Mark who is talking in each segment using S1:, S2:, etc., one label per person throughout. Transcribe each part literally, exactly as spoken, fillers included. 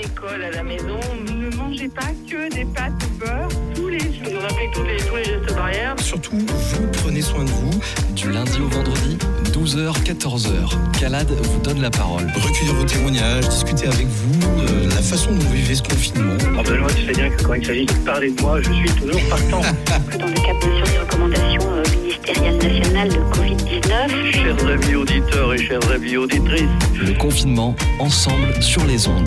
S1: l'école, à la maison. Ne mangez pas que des pâtes au beurre tous les jours. On applique tous les, tous les gestes barrières.
S2: Surtout, vous prenez soin de vous.
S3: Du lundi au vendredi, douze heures quatorze heures. Calade vous donne la parole.
S2: Recueillir vos témoignages, discuter avec vous de la façon dont vous vivez ce confinement.
S4: Oh ben moi, tu sais bien que quand il s'agit de parler de moi, je suis toujours partant.
S5: Dans le cadre bien sûr des recommandations euh, ministérielles nationales de covid dix-neuf.
S4: Chers amis auditeurs et chères amies auditrices.
S3: Le confinement, ensemble sur les ondes.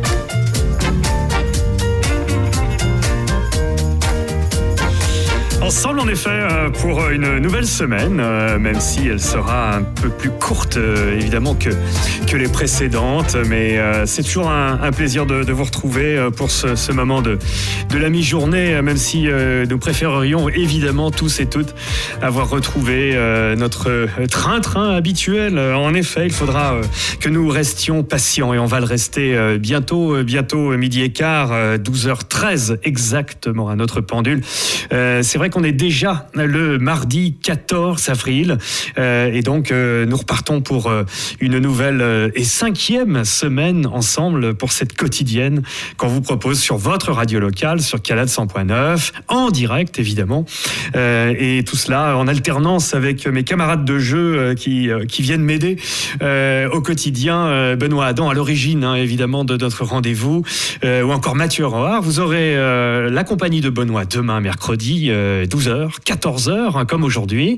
S6: Ensemble, en effet, pour une nouvelle semaine, même si elle sera un peu plus courte, évidemment, que, que les précédentes. Mais c'est toujours un, un plaisir de, de vous retrouver pour ce, ce moment de, de la mi-journée, même si nous préférerions, évidemment, tous et toutes, avoir retrouvé notre train-train habituel. En effet, il faudra que nous restions patients et on va le rester bientôt, bientôt midi et quart, douze heures treize exactement à notre pendule. C'est vrai qu'on est déjà le mardi quatorze avril euh, et donc euh, nous repartons pour euh, une nouvelle euh, et cinquième semaine ensemble pour cette quotidienne qu'on vous propose sur votre radio locale, sur Calade cent point neuf, en direct évidemment, euh, et tout cela en alternance avec mes camarades de jeu euh, qui, euh, qui viennent m'aider euh, au quotidien. euh, Benoît Adam à l'origine hein, évidemment de notre rendez-vous, euh, ou encore Mathieu Roard. Vous aurez euh, la compagnie de Benoît demain mercredi euh, douze heures, quatorze heures, hein, comme aujourd'hui.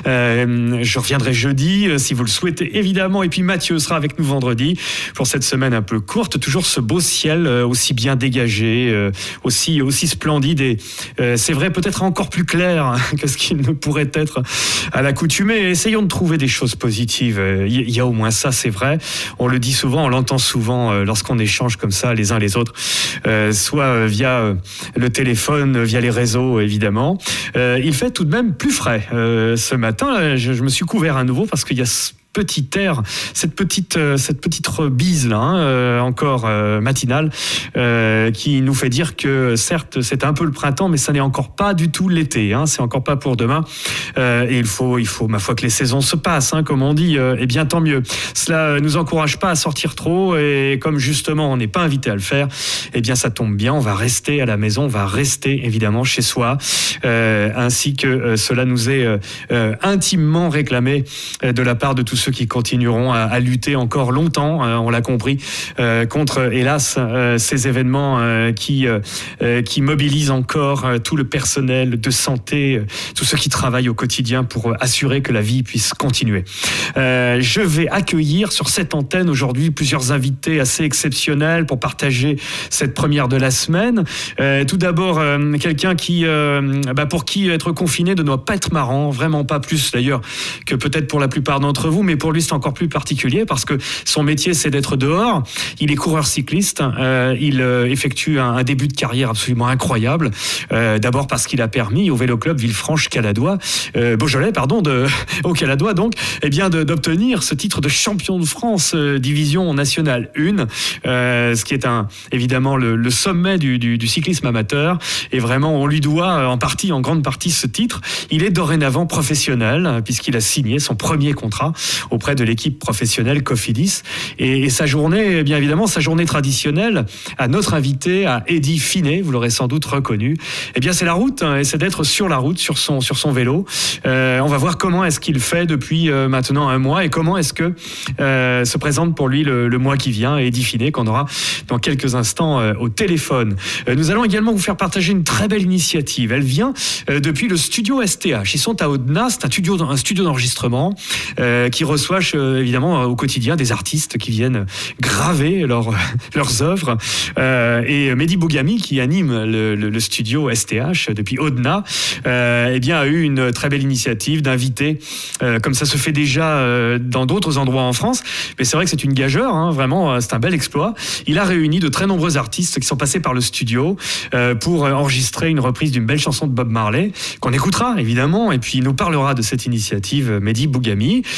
S6: Euh, je reviendrai jeudi, euh, si vous le souhaitez, évidemment. Et puis Mathieu sera avec nous vendredi pour cette semaine un peu courte. Toujours ce beau ciel euh, aussi bien dégagé, euh, aussi, aussi splendide. Et euh, c'est vrai, peut-être encore plus clair hein, que ce qu'il ne pourrait être à l'accoutumée. Essayons de trouver des choses positives. Il euh, y, y a au moins ça, c'est vrai. On le dit souvent, on l'entend souvent euh, lorsqu'on échange comme ça les uns les autres, euh, soit via euh, le téléphone, via les réseaux, évidemment. Euh, il fait tout de même plus frais. Euh, ce matin, je, je me suis couvert à nouveau parce qu'il y a ce petit air, cette petite, euh, cette petite bise là, hein, euh, encore euh, matinale, euh, qui nous fait dire que certes c'est un peu le printemps, mais ça n'est encore pas du tout l'été. Hein, c'est encore pas pour demain. Euh, et il faut, il faut, ma foi, que les saisons se passent, hein, comme on dit. Euh, et bien tant mieux. Cela nous encourage pas à sortir trop. Et comme justement on n'est pas invité à le faire, eh bien ça tombe bien. On va rester à la maison, on va rester évidemment chez soi, euh, ainsi que euh, cela nous est euh, euh, intimement réclamé euh, de la part de tous ceux qui continueront à, à lutter encore longtemps, euh, on l'a compris, euh, contre, hélas, euh, ces événements euh, qui, euh, qui mobilisent encore euh, tout le personnel de santé, euh, tous ceux qui travaillent au quotidien pour euh, assurer que la vie puisse continuer. Euh, je vais accueillir sur cette antenne aujourd'hui plusieurs invités assez exceptionnels pour partager cette première de la semaine. Euh, tout d'abord, euh, quelqu'un qui, euh, bah, pour qui être confiné ne doit pas être marrant, vraiment pas plus d'ailleurs que peut-être pour la plupart d'entre vous, mais pour lui c'est encore plus particulier parce que son métier c'est d'être dehors. Il est coureur cycliste, euh, il euh, effectue un, un début de carrière absolument incroyable, euh, d'abord parce qu'il a permis au Vélo Club Villefranche-Caladois, euh, Beaujolais pardon, de, au Caladois donc, eh bien de, d'obtenir ce titre de champion de France euh, division nationale un, euh, ce qui est un, évidemment le, le sommet du, du, du cyclisme amateur, et vraiment on lui doit en partie, en grande partie ce titre. Il est dorénavant professionnel puisqu'il a signé son premier contrat auprès de l'équipe professionnelle Cofidis. Et, et sa journée, eh bien évidemment, sa journée traditionnelle, à notre invité, à Eddy Finet, vous l'aurez sans doute reconnu, eh bien c'est la route, hein, et c'est d'être sur la route, sur son, sur son vélo. Euh, on va voir comment est-ce qu'il fait depuis euh, maintenant un mois et comment est-ce que euh, se présente pour lui le, le mois qui vient. Eddy Finet, qu'on aura dans quelques instants euh, au téléphone. Euh, nous allons également vous faire partager une très belle initiative. Elle vient euh, depuis le studio S T H. Ils sont à Audenat, c'est un studio, un studio d'enregistrement euh, qui reçoit euh, évidemment euh, au quotidien des artistes qui viennent graver leur, leurs œuvres. Euh, et Mehdi Bougami, qui anime le, le, le studio S T H depuis Audenat, euh, eh bien, a eu une très belle initiative d'inviter, euh, comme ça se fait déjà euh, dans d'autres endroits en France, mais c'est vrai que c'est une gageure, hein, vraiment, c'est un bel exploit. Il a réuni de très nombreux artistes qui sont passés par le studio euh, pour enregistrer une reprise d'une belle chanson de Bob Marley, qu'on écoutera évidemment, et puis il nous parlera de cette initiative, Mehdi Bougami. Euh,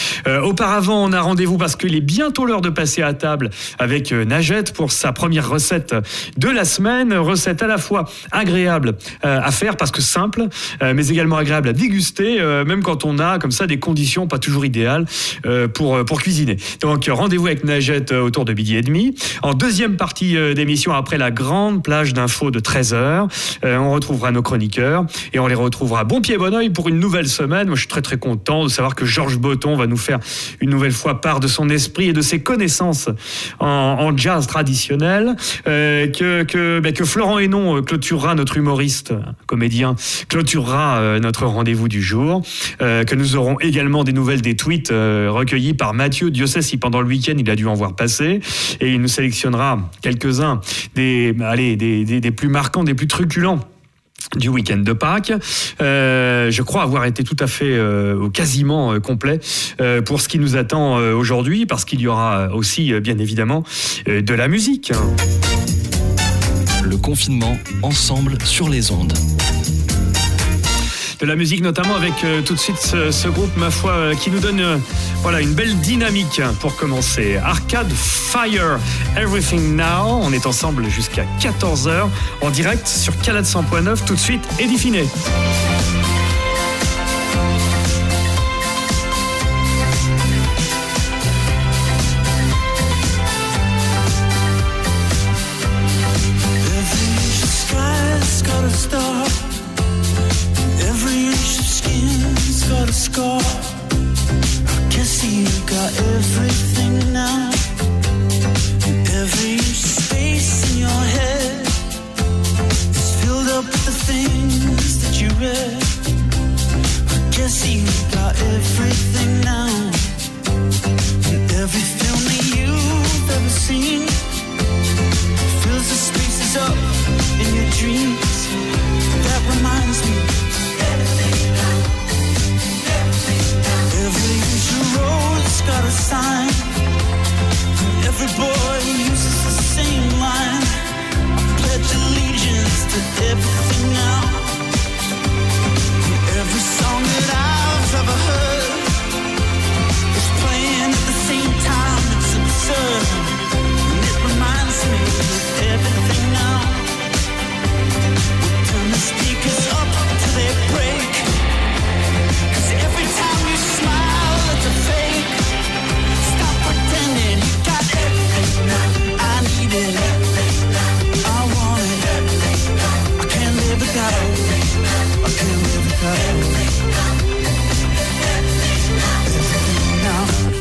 S6: auparavant, on a rendez-vous parce qu'il est bientôt l'heure de passer à table avec euh, Najette pour sa première recette de la semaine. Recette à la fois agréable euh, à faire parce que simple, euh, mais également agréable à déguster, euh, même quand on a comme ça des conditions pas toujours idéales euh, pour, pour cuisiner. Donc rendez-vous avec Najette euh, autour de midi et demi. En deuxième partie euh, d'émission, après la grande plage d'infos de treize heures, euh, on retrouvera nos chroniqueurs et on les retrouvera bon pied bon oeil pour une nouvelle semaine. Moi, je suis très très content de savoir que Georges Botton va nous faire une nouvelle fois part de son esprit et de ses connaissances en, en jazz traditionnel, euh, que, que, bah, que Florent Hénon clôturera, notre humoriste, comédien, clôturera euh, notre rendez-vous du jour, euh, que nous aurons également des nouvelles des tweets euh, recueillis par Mathieu. Dieu sait si pendant le week-end il a dû en voir passer, et il nous sélectionnera quelques-uns des, allez, des, des, des plus marquants, des plus truculents du week-end de Pâques. Euh, je crois avoir été tout à fait euh, quasiment euh, complet euh, pour ce qui nous attend euh, aujourd'hui, parce qu'il y aura aussi euh, bien évidemment euh, de la musique.
S3: Le confinement, ensemble sur les ondes.
S6: De la musique notamment avec euh, tout de suite ce, ce groupe, ma foi, euh, qui nous donne euh, voilà, une belle dynamique pour commencer. Arcade Fire, Everything Now. On est ensemble jusqu'à quatorze heures en direct sur Calade cent point neuf. Tout de suite, Eddie Finet.
S7: Got a scar. I can see you got everything now. Every space in your head is filled up with the things that you read. I can see you got everything now. And every film that you've ever seen fills the spaces up in your dreams. That reminds me. Every usual road's got a sign. Every boy uses the same line. I pledge allegiance to everything now. Every song that I've ever heard is playing at the same time. It's absurd, and it reminds me of everything now. Turn the speakers up till they break. Every time you smile, it's a fake. Stop pretending you got everything now. I need it, I want it. I can't live without it. I can't live without it. Everything now.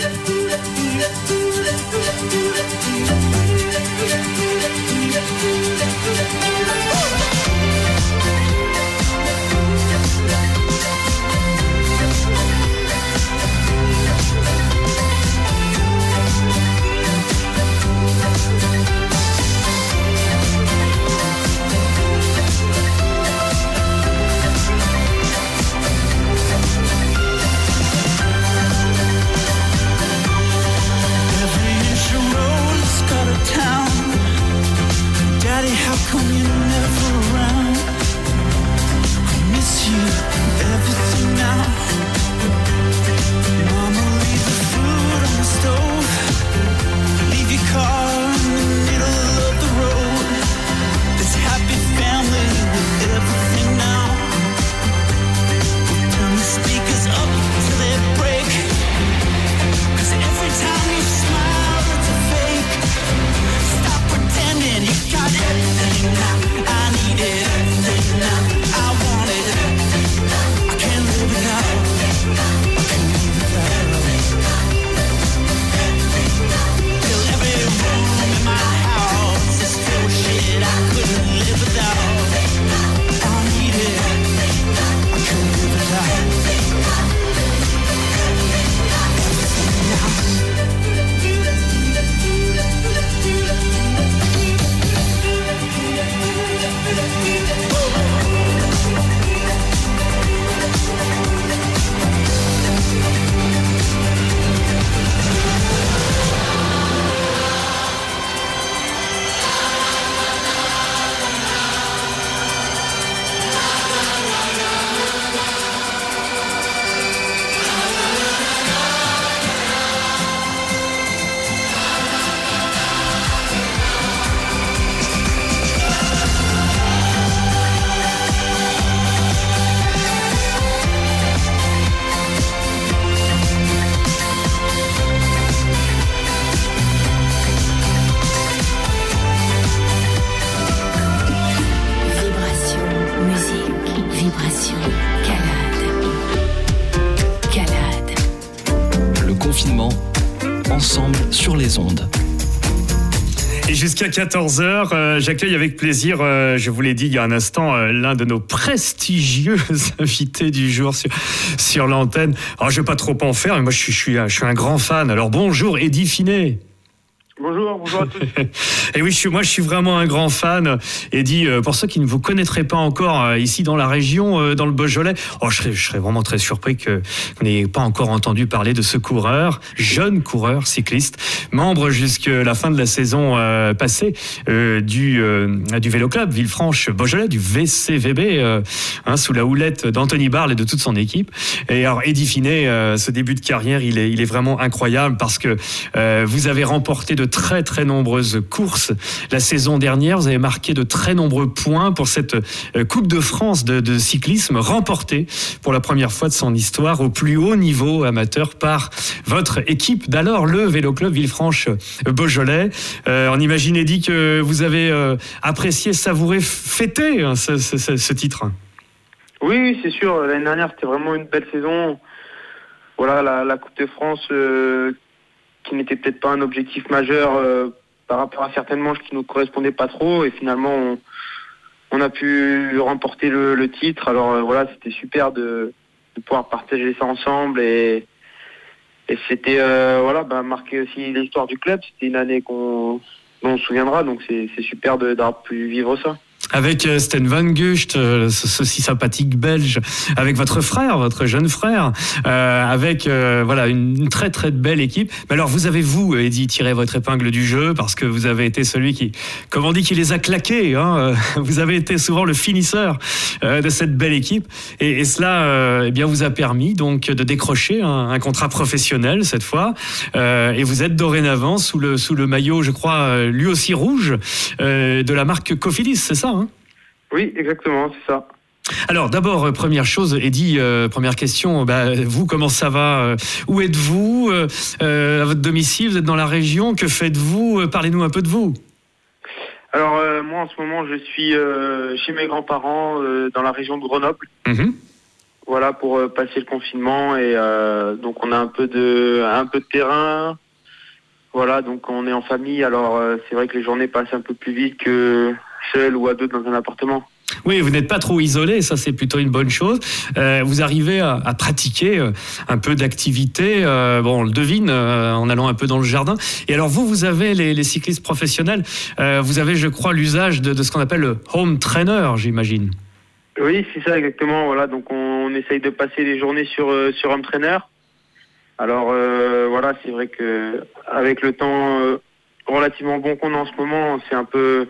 S7: Daddy, how come you're never around? I miss you, everything now. Mama, leave the food on the stove. Leave your car in the middle of the road. This happy family with everything now. We'll turn the speakers up till they break. Cause every time you smile, it's a fake. Stop pretending you got everything now.
S3: ensemble sur les ondes.
S6: Et jusqu'à quatorze heures, euh, j'accueille avec plaisir, euh, je vous l'ai dit il y a un instant, euh, l'un de nos prestigieux invités du jour sur, sur l'antenne. Alors, je ne vais pas trop en faire, mais moi, je suis, je suis, un, je suis un grand fan. Alors, bonjour, Eddy Finet.
S8: Bonjour, bonjour à tous.
S6: Et oui, je suis, moi je suis vraiment un grand fan. Eddy, euh, pour ceux qui ne vous connaîtraient pas encore euh, ici dans la région, euh, dans le Beaujolais, oh, je, serais, je serais vraiment très surpris que vous n'ayez pas encore entendu parler de ce coureur, jeune coureur cycliste, membre jusqu'à la fin de la saison euh, passée euh, du, euh, du Vélo Club Villefranche-Beaujolais, du V C V B, euh, hein, sous la houlette d'Anthony Barle et de toute son équipe. Et alors Eddy Finet, euh, ce début de carrière, il est, il est vraiment incroyable parce que euh, vous avez remporté de très très nombreuses courses la saison dernière. Vous avez marqué de très nombreux points pour cette Coupe de France de, de cyclisme remportée pour la première fois de son histoire au plus haut niveau amateur par votre équipe d'alors, le Vélo Club Villefranche-Beaujolais. Euh, on imagine, Eddy, que vous avez euh, apprécié, savouré, fêté hein, ce, ce, ce titre.
S8: Oui, oui, c'est sûr. L'année dernière, c'était vraiment une belle saison. Voilà, la, la Coupe de France euh, qui n'était peut-être pas un objectif majeur euh, par rapport à certaines manches qui nous correspondaient pas trop, et finalement on, on a pu remporter le, le titre. Alors euh, voilà, c'était super de, de pouvoir partager ça ensemble, et, et c'était euh, voilà, bah, marquer aussi l'histoire du club. C'était une année qu'on, dont on se souviendra, donc c'est, c'est super de, d'avoir pu vivre ça.
S6: Avec Sten Van Gucht, euh, ce, ce si sympathique belge, avec votre frère, votre jeune frère, euh, avec euh, voilà une, une très très belle équipe. Mais alors vous avez, vous, Eddy, tiré votre épingle du jeu parce que vous avez été celui qui, comme on dit, qui les a claqués. Hein. Vous avez été souvent le finisseur euh, de cette belle équipe, et, et cela euh, eh bien vous a permis donc de décrocher un, un contrat professionnel cette fois. Euh, et vous êtes dorénavant sous le sous le maillot, je crois, lui aussi rouge, euh, de la marque Cofidis, c'est ça, hein?
S8: Oui, exactement, c'est ça.
S6: Alors d'abord, première chose, Eddy, euh, première question, bah, vous, comment ça va euh, Où êtes-vous euh, à votre domicile? Vous êtes dans la région? Que faites-vous? Parlez-nous un peu de vous.
S8: Alors euh, moi en ce moment je suis euh, chez mes grands-parents euh, dans la région de Grenoble.
S6: Mmh.
S8: Voilà, pour euh, passer le confinement, et euh, donc on a un peu de un peu de terrain. Voilà, donc on est en famille. Alors euh, c'est vrai que les journées passent un peu plus vite que seul ou à deux dans un appartement.
S6: Oui, vous n'êtes pas trop isolé, ça c'est plutôt une bonne chose. Euh, vous arrivez à, à pratiquer euh, un peu d'activité, euh, bon on le devine euh, en allant un peu dans le jardin. Et alors vous, vous avez les, les cyclistes professionnels, euh, vous avez je crois l'usage de, de ce qu'on appelle le home trainer, j'imagine.
S8: Oui, c'est ça exactement. Voilà, donc on, on essaye de passer les journées sur euh, sur home trainer. Alors euh, voilà, c'est vrai que avec le temps euh, relativement bon qu'on a en ce moment, c'est un peu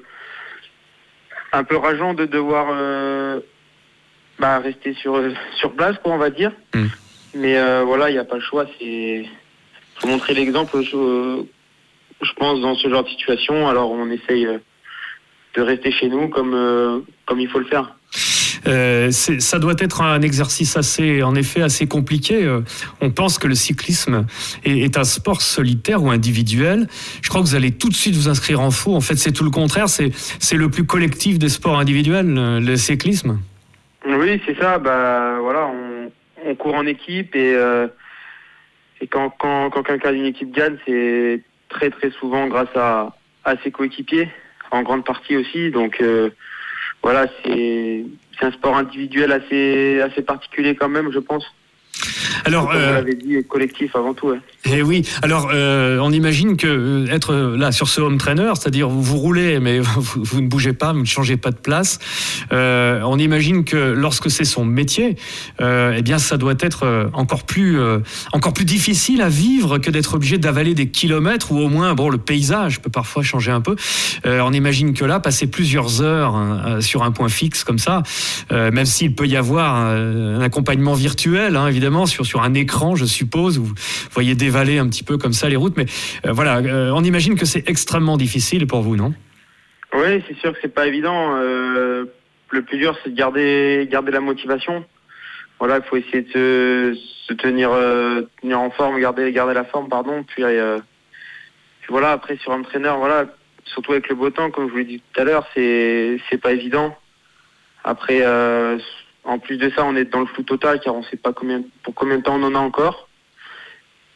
S8: un peu rageant de devoir euh, bah, rester sur sur place, quoi, on va dire. Mmh. Mais euh, voilà, il n'y a pas le choix. C'est faut montrer l'exemple, je, je pense, dans ce genre de situation. Alors on essaye de rester chez nous comme euh, comme il faut le faire.
S6: Euh, c'est, ça doit être un exercice assez, en effet, assez compliqué. Euh, on pense que le cyclisme est, est un sport solitaire ou individuel. Je crois que vous allez tout de suite vous inscrire en faux. En fait, c'est tout le contraire. C'est, c'est le plus collectif des sports individuels, le cyclisme.
S8: Oui, c'est ça. Bah voilà, on, on court en équipe, et, euh, et quand, quand, quand quelqu'un d'une équipe gagne, c'est très très souvent grâce à, à ses coéquipiers, en grande partie aussi. Donc euh, voilà, c'est c'est un sport individuel assez assez particulier quand même, je pense.
S6: Alors,
S8: comme
S6: euh,
S8: vous l'avez dit, collectif avant tout. Ouais.
S6: Et oui. Alors, euh, on imagine que euh, être là sur ce home trainer, c'est-à-dire vous, vous roulez, mais vous, vous ne bougez pas, vous ne changez pas de place. Euh, on imagine que lorsque c'est son métier, euh, eh bien, ça doit être encore plus euh, encore plus difficile à vivre que d'être obligé d'avaler des kilomètres, ou au moins, bon, le paysage peut parfois changer un peu. Euh, on imagine que là, passer plusieurs heures hein, sur un point fixe comme ça, euh, même s'il peut y avoir un, un accompagnement virtuel, hein, évidemment, sur sur un écran, je suppose, où vous voyez dévaler un petit peu comme ça les routes, mais euh, voilà, euh, on imagine que c'est extrêmement difficile pour vous, non?
S8: Oui, c'est sûr que c'est pas évident. Euh, le plus dur, c'est de garder garder la motivation. Voilà, il faut essayer de se, se tenir euh, tenir en forme, garder garder la forme, pardon. Puis, euh, puis voilà, après sur un entraîneur, voilà, surtout avec le beau temps, comme je vous l'ai dit tout à l'heure, c'est c'est pas évident. Après, euh, en plus de ça, on est dans le flou total, car on sait pas combien pour combien de temps on en a encore.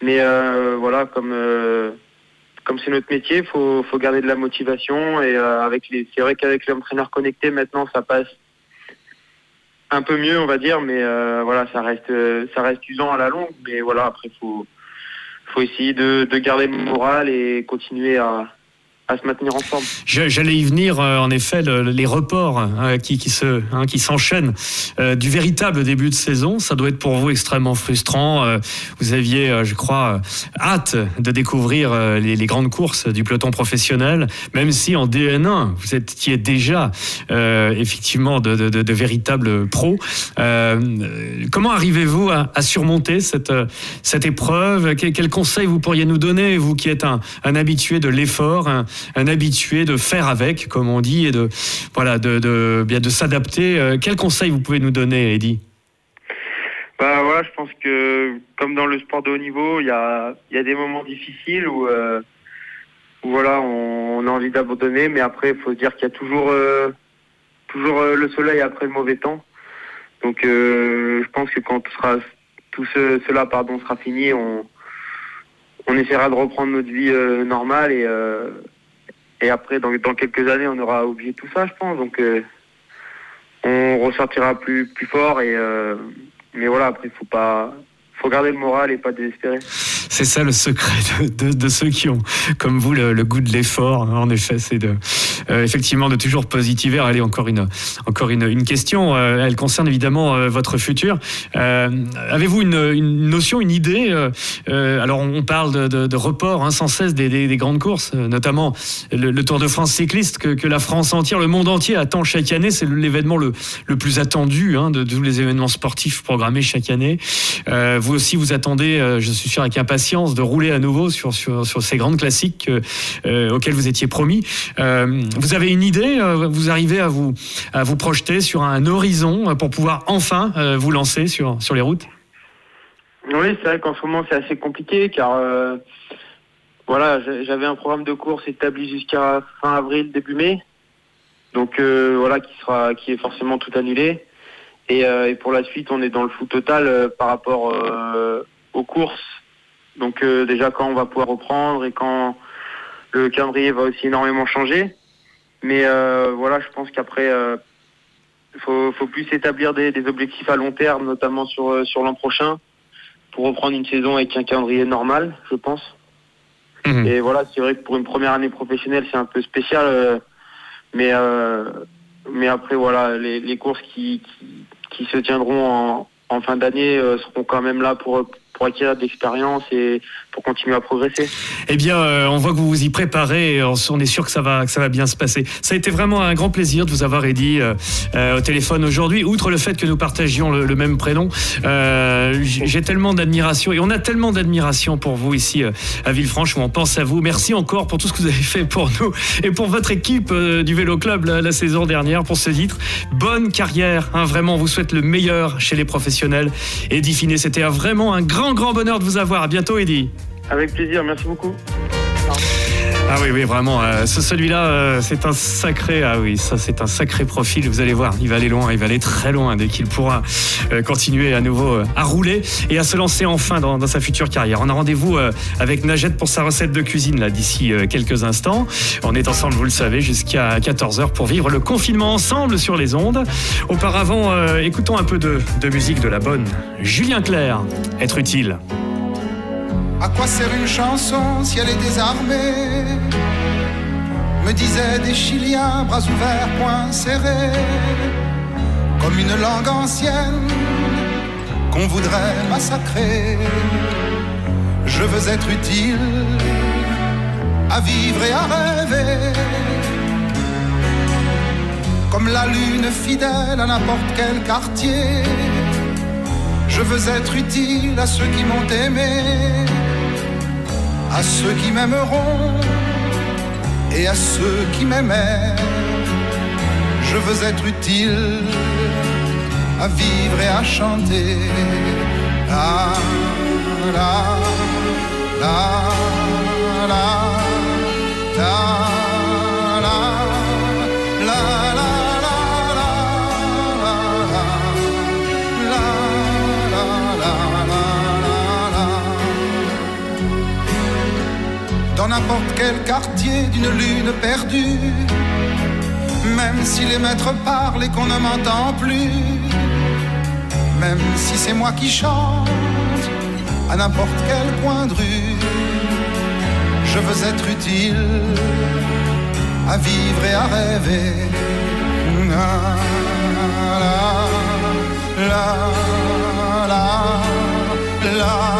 S8: Mais euh, voilà, comme euh, comme c'est notre métier, faut faut garder de la motivation et euh, avec les, c'est vrai qu'avec l'entraîneur connecté maintenant ça passe un peu mieux, on va dire, mais euh, voilà, ça reste ça reste usant à la longue. Mais voilà, après faut faut essayer de, de garder le moral et continuer à à se maintenir en forme.
S6: J'allais y venir, euh, en effet, le, les reports euh, qui, qui, se, hein, qui s'enchaînent euh, du véritable début de saison. Ça doit être pour vous extrêmement frustrant. Euh, vous aviez, euh, je crois, euh, hâte de découvrir euh, les, les grandes courses du peloton professionnel, même si en D N un, vous étiez déjà euh, effectivement de, de, de, de véritables pros. Euh, comment arrivez-vous à, à surmonter cette, cette épreuve ? Quel, quel conseil vous pourriez nous donner, vous qui êtes un, un habitué de l'effort, un, un habitué de faire avec, comme on dit, et de voilà, de, de bien de s'adapter. Quel conseil vous pouvez nous donner, Eddy ?
S8: Bah voilà, je pense que comme dans le sport de haut niveau, il y a il y a des moments difficiles où, euh, où voilà, on, on a envie d'abandonner, mais après il faut se dire qu'il y a toujours euh, toujours euh, le soleil après le mauvais temps. Donc euh, je pense que quand tout sera tout ce, cela pardon sera fini, on on essaiera de reprendre notre vie euh, normale et euh, Et après, dans, dans quelques années, on aura oublié tout ça, je pense. Donc, euh, on ressortira plus, plus fort. Et, euh, mais voilà, après, il faut pas, faut garder le moral et pas désespérer.
S6: C'est ça le secret de, de, de ceux qui ont, comme vous, le, le goût de l'effort. En effet, c'est de, euh, effectivement de toujours positiver. Allez, encore une, encore une, une question. Euh, elle concerne évidemment euh, votre futur. Euh, avez-vous une, une notion, une idée euh, Alors, on parle de, de, de report hein, sans cesse des, des, des grandes courses, notamment le, le Tour de France cycliste que, que la France entière, le monde entier attend chaque année. C'est l'événement le, le plus attendu hein, de, de tous les événements sportifs programmés chaque année. Euh, vous aussi, vous attendez, euh, je suis sûr, avec impatience de rouler à nouveau sur, sur, sur ces grandes classiques euh, auxquelles vous étiez promis. Euh, vous avez une idée, euh, vous arrivez à vous, à vous projeter sur un horizon pour pouvoir enfin euh, vous lancer sur, sur les routes ?
S8: Oui, c'est vrai qu'en ce moment c'est assez compliqué car euh, voilà, j'avais un programme de course établi jusqu'à fin avril, début mai, donc euh, voilà qui sera, qui est forcément tout annulé. Et, euh, et pour la suite, on est dans le flou total euh, par rapport euh, aux courses. Donc euh, déjà quand on va pouvoir reprendre et quand le calendrier va aussi énormément changer. Mais euh, voilà, je pense qu'après, euh, faut, faut plus établir des, des objectifs à long terme, notamment sur sur l'an prochain, pour reprendre une saison avec un calendrier normal, je pense. Mmh. Et voilà, c'est vrai que pour une première année professionnelle, c'est un peu spécial, euh, mais euh, mais après voilà, les, les courses qui, qui qui se tiendront en, en fin d'année euh, seront quand même là pour pour acquérir de l'expérience et pour continuer à progresser.
S6: Eh bien, euh, on voit que vous vous y préparez et on, on est sûr que ça va que ça va bien se passer. Ça a été vraiment un grand plaisir de vous avoir, Eddy, euh, euh, au téléphone aujourd'hui. Outre le fait que nous partagions le, le même prénom, euh, j'ai tellement d'admiration et on a tellement d'admiration pour vous ici euh, à Villefranche où on pense à vous. Merci encore pour tout ce que vous avez fait pour nous et pour votre équipe euh, du Vélo Club la, la saison dernière pour ce titre. Bonne carrière, hein, vraiment, on vous souhaite le meilleur chez les professionnels. Eddy Finet, c'était un, vraiment un grand grand bonheur de vous avoir. À bientôt, Eddy.
S8: Avec plaisir, merci beaucoup.
S6: Ah oui, oui, vraiment. Euh, ce, celui-là, euh, c'est un sacré. Ah oui, ça, c'est un sacré profil. Vous allez voir, il va aller loin, il va aller très loin dès qu'il pourra euh, continuer à nouveau euh, à rouler et à se lancer enfin dans, dans sa future carrière. On a rendez-vous euh, avec Najette pour sa recette de cuisine là d'ici euh, quelques instants. On est ensemble, vous le savez, jusqu'à quatorze heures pour vivre le confinement ensemble sur les ondes. Auparavant, euh, écoutons un peu de, de musique de la bonne. Julien Clerc, Être utile.
S9: À quoi sert une chanson si elle est désarmée ? Me disaient des Chiliens, bras ouverts, poings serrés, comme une langue ancienne qu'on voudrait massacrer. Je veux être utile à vivre et à rêver, comme la lune fidèle à n'importe quel quartier. Je veux être utile à ceux qui m'ont aimé, à ceux qui m'aimeront et à ceux qui m'aimaient. Je veux être utile à vivre et à chanter. La, la, la, la, la, la, la, la. dans n'importe quel quartier d'une lune perdue. Même si les maîtres parlent et qu'on ne m'entend plus, même si c'est moi qui chante à n'importe quel coin de rue, je veux être utile à vivre et à rêver. La, la, la, la, la.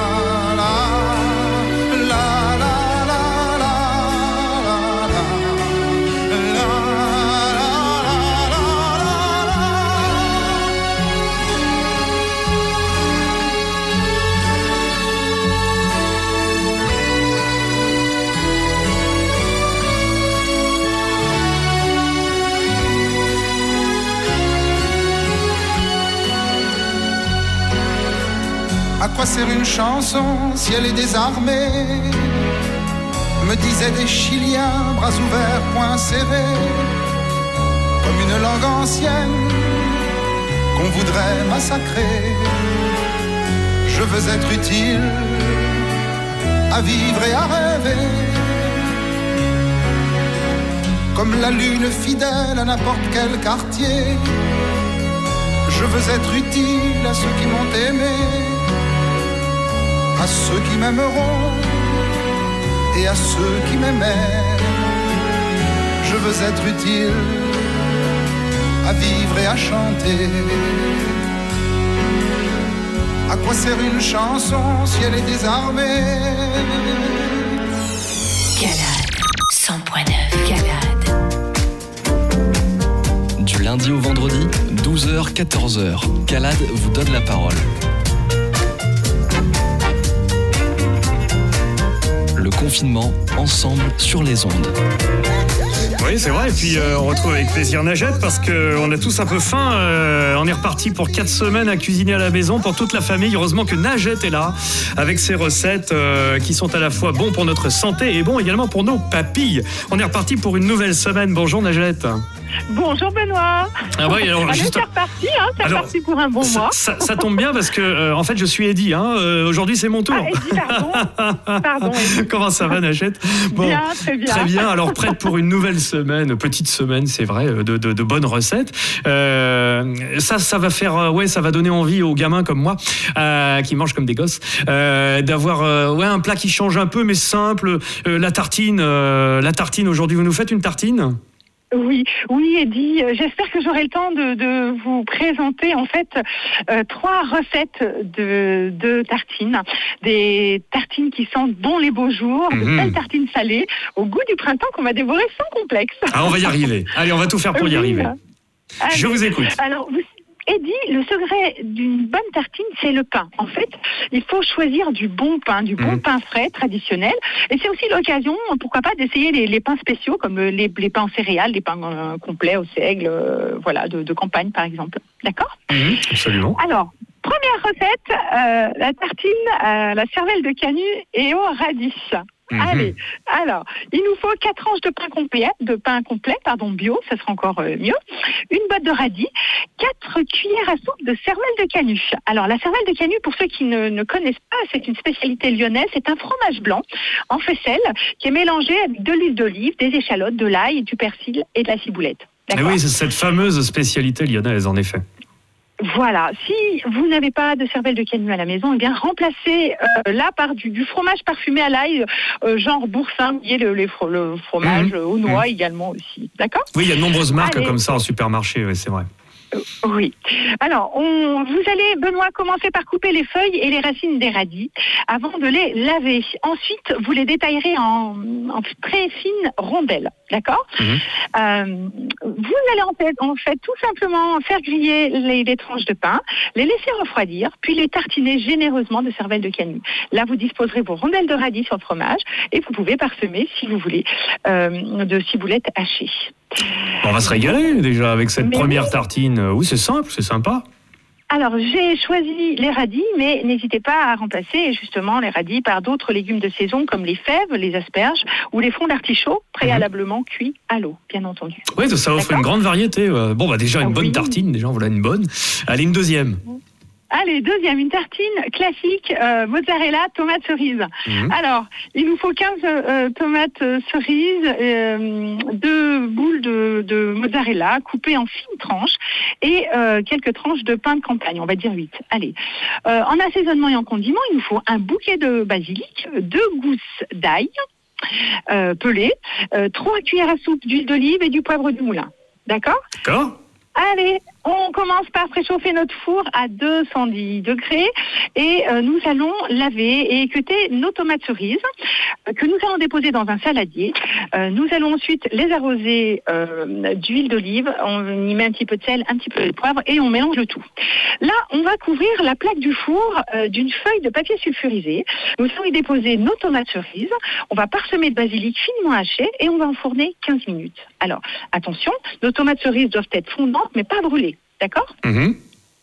S9: À quoi sert une chanson si elle est désarmée? Me disaient des Chiliens, bras ouverts, poings serrés, comme une langue ancienne qu'on voudrait massacrer. Je veux être utile à vivre et à rêver, comme la lune fidèle à n'importe quel quartier. Je veux être utile à ceux qui m'ont aimé, à ceux qui m'aimeront et à ceux qui m'aimaient. Je veux être utile à vivre et à chanter. À quoi sert une chanson si elle est désarmée?
S10: Calade, cent point neuf, Calade.
S3: Du lundi au vendredi, douze heures quatorze heures. Calade vous donne la parole. Le confinement, ensemble sur les ondes.
S6: Oui, c'est vrai. Et puis, euh, on retrouve avec plaisir Najette parce qu'on a tous un peu faim. Euh, on est reparti pour quatre semaines à cuisiner à la maison pour toute la famille. Heureusement que Najette est là avec ses recettes euh, qui sont à la fois bons pour notre santé et bons également pour nos papilles. On est reparti pour une nouvelle semaine. Bonjour Najette.
S1: Bonjour Benoît.
S6: Ah ouais, alors,
S1: Allez,
S6: juste...
S1: c'est reparti, hein, c'est
S6: alors,
S1: reparti pour un bon
S6: ça,
S1: mois.
S6: Ça, ça tombe bien parce que euh, en fait je suis Eddy. Hein. Euh, aujourd'hui c'est mon tour.
S1: Ah, Eddy, pardon. pardon Eddy.
S6: Comment ça va Najette? Bon,
S1: bien, très bien.
S6: Très bien. Alors prête pour une nouvelle semaine, petite semaine, c'est vrai, de, de, de bonnes recettes. Euh, ça, ça va faire, ouais, ça va donner envie aux gamins comme moi euh, qui mangent comme des gosses euh, d'avoir, euh, ouais, un plat qui change un peu mais simple. Euh, la tartine, euh, la tartine. Aujourd'hui, vous nous faites une tartine?
S1: Oui, oui, Eddy, euh, j'espère que j'aurai le temps de, de vous présenter en fait euh, trois recettes de, de tartines, des tartines qui sentent bon les beaux jours, mmh. de belles tartines salées au goût du printemps qu'on va dévorer sans complexe.
S6: Ah, on va y arriver. Allez, on va tout faire pour y oui. arriver. Allez. Je vous écoute.
S1: Alors, vous... Eddy, le secret d'une bonne tartine, c'est le pain. En fait, il faut choisir du bon pain, du bon mmh. pain frais, traditionnel. Et c'est aussi l'occasion, pourquoi pas, d'essayer les, les pains spéciaux, comme les, les pains en céréales, les pains euh, complets au seigle, euh, voilà, de, de campagne, par exemple. D'accord ?
S6: mmh, Absolument.
S1: Alors, première recette, euh, la tartine à la cervelle de canut et au radis. Mmh. Allez, alors, il nous faut quatre tranches de pain complet, de pain complet, pardon, bio, ça sera encore euh, mieux, une botte de radis, quatre cuillères à soupe de cervelle de canut. Alors, la cervelle de canut, pour ceux qui ne, ne connaissent pas, c'est une spécialité lyonnaise, c'est un fromage blanc en faisselle qui est mélangé avec de l'huile d'olive, des échalotes, de l'ail, du persil et de la ciboulette.
S6: Et oui, c'est cette fameuse spécialité lyonnaise, en effet.
S1: Voilà, si vous n'avez pas de cervelle de canut à la maison, eh bien remplacez euh, là par du, du fromage parfumé à l'ail, euh, genre boursin, vous voyez, le, le, le fromage mmh. aux noix mmh. également aussi, d'accord ?
S6: Oui, il y a de nombreuses marques Allez. comme ça en supermarché, oui, c'est vrai.
S1: Oui. Alors, on, vous allez, Benoît, commencer par couper les feuilles et les racines des radis avant de les laver. Ensuite, vous les détaillerez en, en très fines rondelles, d'accord ? mmh. euh, Vous allez en fait, en fait tout simplement faire griller les, les tranches de pain, les laisser refroidir, puis les tartiner généreusement de cervelle de canut. Là, vous disposerez vos rondelles de radis sur le fromage et vous pouvez parsemer, si vous voulez, euh, de ciboulettes hachées.
S6: On va se régaler déjà avec cette mais première oui. tartine. Oui, c'est simple, c'est sympa.
S1: Alors, j'ai choisi les radis, mais n'hésitez pas à remplacer justement les radis par d'autres légumes de saison comme les fèves, les asperges ou les fronds d'artichaut préalablement mmh. cuits à l'eau, bien entendu.
S6: Oui, ça offre D'accord une grande variété. Bon, bah déjà une bonne oui. tartine, déjà voilà une bonne. Allez, une deuxième.
S1: Allez, deuxième, une tartine classique, euh, mozzarella, tomate cerise. Mmh. Alors, il nous faut quinze euh, tomates cerises, euh, deux boules de, de mozzarella coupées en fines tranches et euh, quelques tranches de pain de campagne, on va dire huit. Allez, euh, en assaisonnement et en condiment, il nous faut un bouquet de basilic, deux gousses d'ail euh, pelées, euh, trois cuillères à soupe d'huile d'olive et du poivre du moulin. D'accord ?
S6: D'accord.
S1: Allez, on commence par préchauffer notre four à deux cent dix degrés et euh, nous allons laver et équeuter nos tomates cerises euh, que nous allons déposer dans un saladier. Euh, nous allons ensuite les arroser euh, d'huile d'olive, on y met un petit peu de sel, un petit peu de poivre et on mélange le tout. Là, on va couvrir la plaque du four euh, d'une feuille de papier sulfurisé. Nous allons y déposer nos tomates cerises, on va parsemer de basilic finement haché et on va enfourner quinze minutes. Alors, attention, nos tomates cerises doivent être fondantes mais pas brûlées. D'accord ?
S6: Mmh.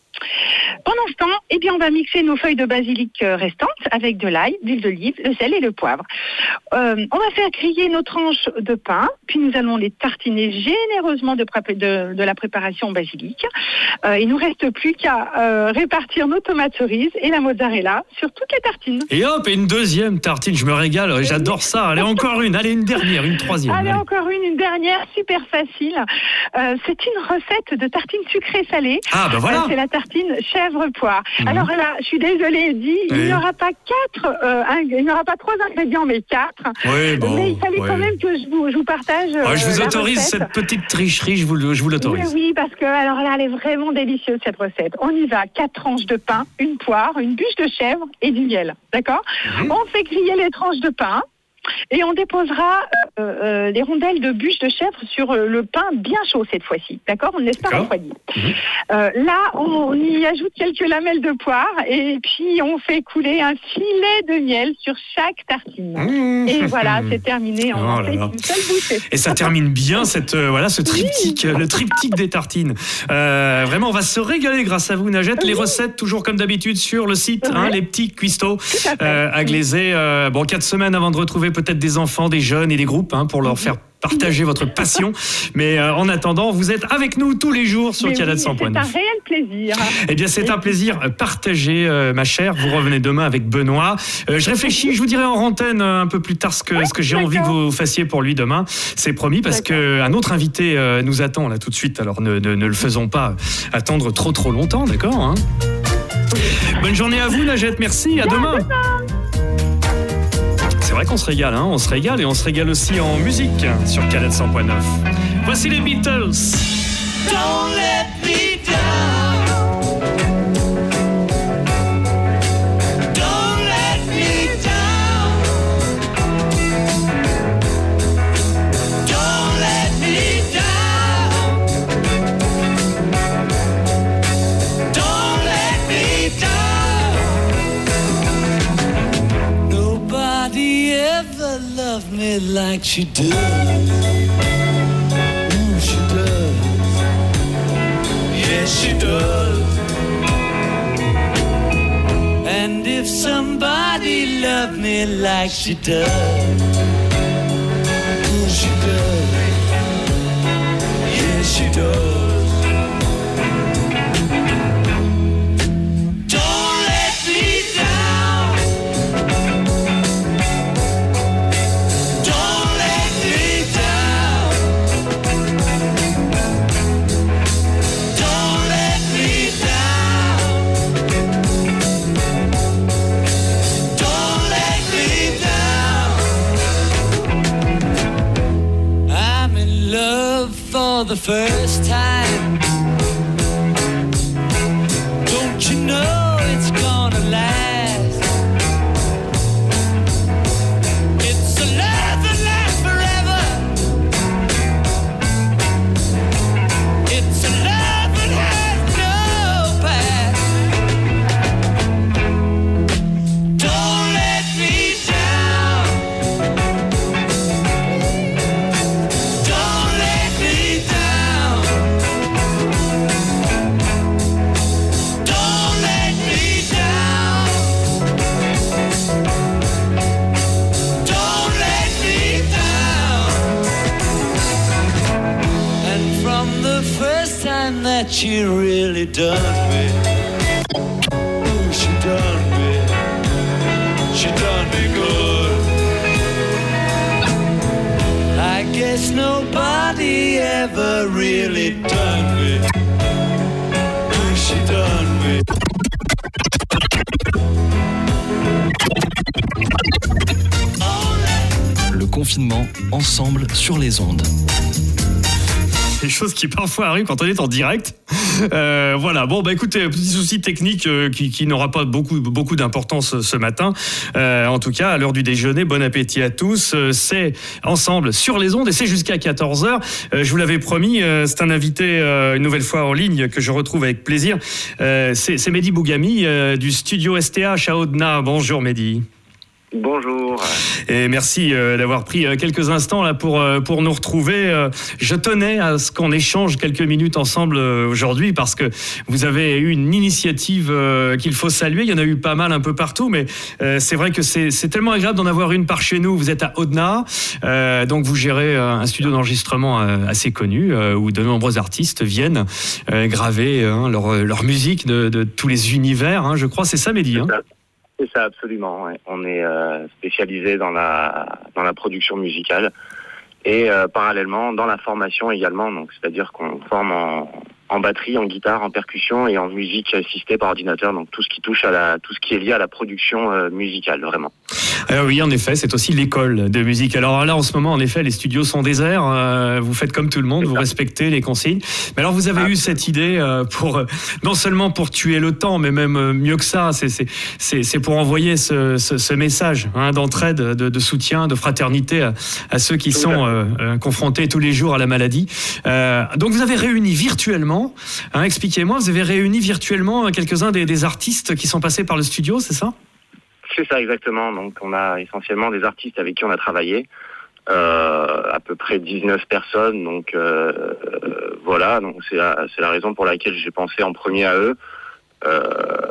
S1: Pendant ce temps, eh bien, on va mixer nos feuilles de basilic restantes avec de l'ail, d'huile d'olive, le sel et le poivre. Euh, on va faire griller nos tranches de pain, puis nous allons les tartiner généreusement de, pré- de, de la préparation basilic. Euh, il nous reste plus qu'à euh, répartir nos tomates cerises et la mozzarella sur toutes les tartines.
S6: Et hop, et une deuxième tartine, je me régale, j'adore ça. Allez, encore une, allez, une dernière, une troisième.
S1: Allez,
S6: allez.
S1: encore une, une dernière, super facile. Euh, c'est une recette de tartine sucrée salée.
S6: Ah, ben voilà.
S1: Euh, c'est la tartine chèvre-poire. Mmh. Alors là, je suis désolée, dit, oui. il n'y aura pas quatre, euh, un, il n'y aura pas trois ingrédients, mais quatre.
S6: Oui, bon,
S1: mais il fallait
S6: oui.
S1: quand même que je vous, je vous partage.
S6: Euh, je vous
S1: la
S6: autorise
S1: recette.
S6: cette petite tricherie, je vous, je vous l'autorise.
S1: Oui, oui, parce que alors là, elle est vraiment délicieuse cette recette. On y va, quatre tranches de pain, une poire, une bûche de chèvre et du miel. D'accord ? Mmh. On fait griller les tranches de pain. Et on déposera euh, euh, les rondelles de bûche de chèvre sur euh, le pain bien chaud cette fois-ci. D'accord ? On ne laisse pas refroidir. Mmh. Euh, là, on, on y ajoute quelques lamelles de poire et puis on fait couler un filet de miel sur chaque tartine. Mmh. Et voilà, c'est terminé. On
S6: oh
S1: en fait
S6: là
S1: une seule bouchée.
S6: Et ça termine bien cette, euh, voilà, ce triptyque, oui. le triptyque des tartines. Euh, vraiment, on va se régaler grâce à vous, Najette. Oui. Les recettes, toujours comme d'habitude, sur le site, oui. hein, les petits cuistots à, euh, à Glazé. Euh, bon, quatre semaines avant de retrouver peut-être des enfants, des jeunes et des groupes hein, pour leur mmh. faire partager votre passion. Mais euh, en attendant, vous êtes avec nous tous les jours sur Calade
S1: oui,
S6: cent point neuf.
S1: C'est un réel plaisir.
S6: Eh bien, c'est un plaisir partagé, euh, ma chère. Vous revenez demain avec Benoît. Euh, je réfléchis, je vous dirai en antenne euh, un peu plus tard ce que, ouais, ce que j'ai d'accord. envie que vous fassiez pour lui demain. C'est promis parce qu'un autre invité euh, nous attend là tout de suite. Alors ne, ne, ne le faisons pas attendre trop trop longtemps, d'accord hein. Bonne journée à vous, Najette. Merci. À
S1: yeah,
S6: demain. C'est vrai qu'on se régale, hein, on se régale et on se régale aussi en musique sur Calade cent point neuf. Voici les Beatles.
S7: Don't let me down. Don't let me down. Don't let me down. Don't let me down. Nobody ever loved me like she does. Mm, she does. Yes, she does. And if somebody loved me like she does, mm, she does. Yes, she does. For the first time, don't you know it's gonna last? It's a love that lasts forever. It's a love that has no past. Don't let me down. Don't let me down. Don't let me down. Don't let me down. And from the first time that you really done me, nobody ever really done me. She done me.
S3: Le confinement, ensemble sur les ondes.
S6: Des choses qui parfois arrivent quand on est en direct. Euh, voilà, bon, bah écoutez, petit souci technique euh, qui, qui n'aura pas beaucoup, beaucoup d'importance ce matin. Euh, en tout cas, à l'heure du déjeuner, bon appétit à tous. Euh, c'est ensemble sur les ondes et c'est jusqu'à quatorze heures. Euh, je vous l'avais promis, euh, c'est un invité euh, une nouvelle fois en ligne que je retrouve avec plaisir. Euh, c'est, c'est Mehdi Bougami euh, du studio S T H à Audenat. Bonjour Mehdi.
S11: Bonjour.
S6: Et merci euh, d'avoir pris euh, quelques instants là pour euh, pour nous retrouver. Euh, je tenais à ce qu'on échange quelques minutes ensemble euh, aujourd'hui parce que vous avez eu une initiative euh, qu'il faut saluer. Il y en a eu pas mal un peu partout, mais euh, c'est vrai que c'est c'est tellement agréable d'en avoir une par chez nous. Vous êtes à Audenat, euh, donc vous gérez euh, un studio d'enregistrement euh, assez connu euh, où de nombreux artistes viennent euh, graver euh, leur leur musique de, de tous les univers. Hein, je crois, c'est ça, Mehdi. Hein.
S11: C'est ça, absolument. Ouais. On est euh, spécialisé dans la dans la production musicale et euh, parallèlement dans la formation également. Donc, c'est-à-dire qu'on forme en, en batterie, en guitare, en percussion et en musique assistée par ordinateur. Donc, tout ce qui touche à la tout ce qui est lié à la production euh, musicale, vraiment.
S6: Euh, oui, en effet, c'est aussi l'école de musique. Alors là, en ce moment, en effet, les studios sont déserts. Euh, vous faites comme tout le monde, vous respectez les consignes. Mais alors, vous avez ah. eu cette idée euh, pour non seulement pour tuer le temps, mais même euh, mieux que ça, c'est c'est c'est, c'est pour envoyer ce, ce, ce message hein, d'entraide, de, de soutien, de fraternité à, à ceux qui sont euh, euh, confrontés tous les jours à la maladie. Euh, donc, vous avez réuni virtuellement. Hein, expliquez-moi, vous avez réuni virtuellement quelques-uns des, des artistes qui sont passés par le studio, c'est ça ?
S11: C'est ça, exactement. Donc, on a essentiellement des artistes avec qui on a travaillé, euh, à peu près dix-neuf personnes. Donc, euh, euh, voilà. Donc, c'est la, c'est la raison pour laquelle j'ai pensé en premier à eux. Euh,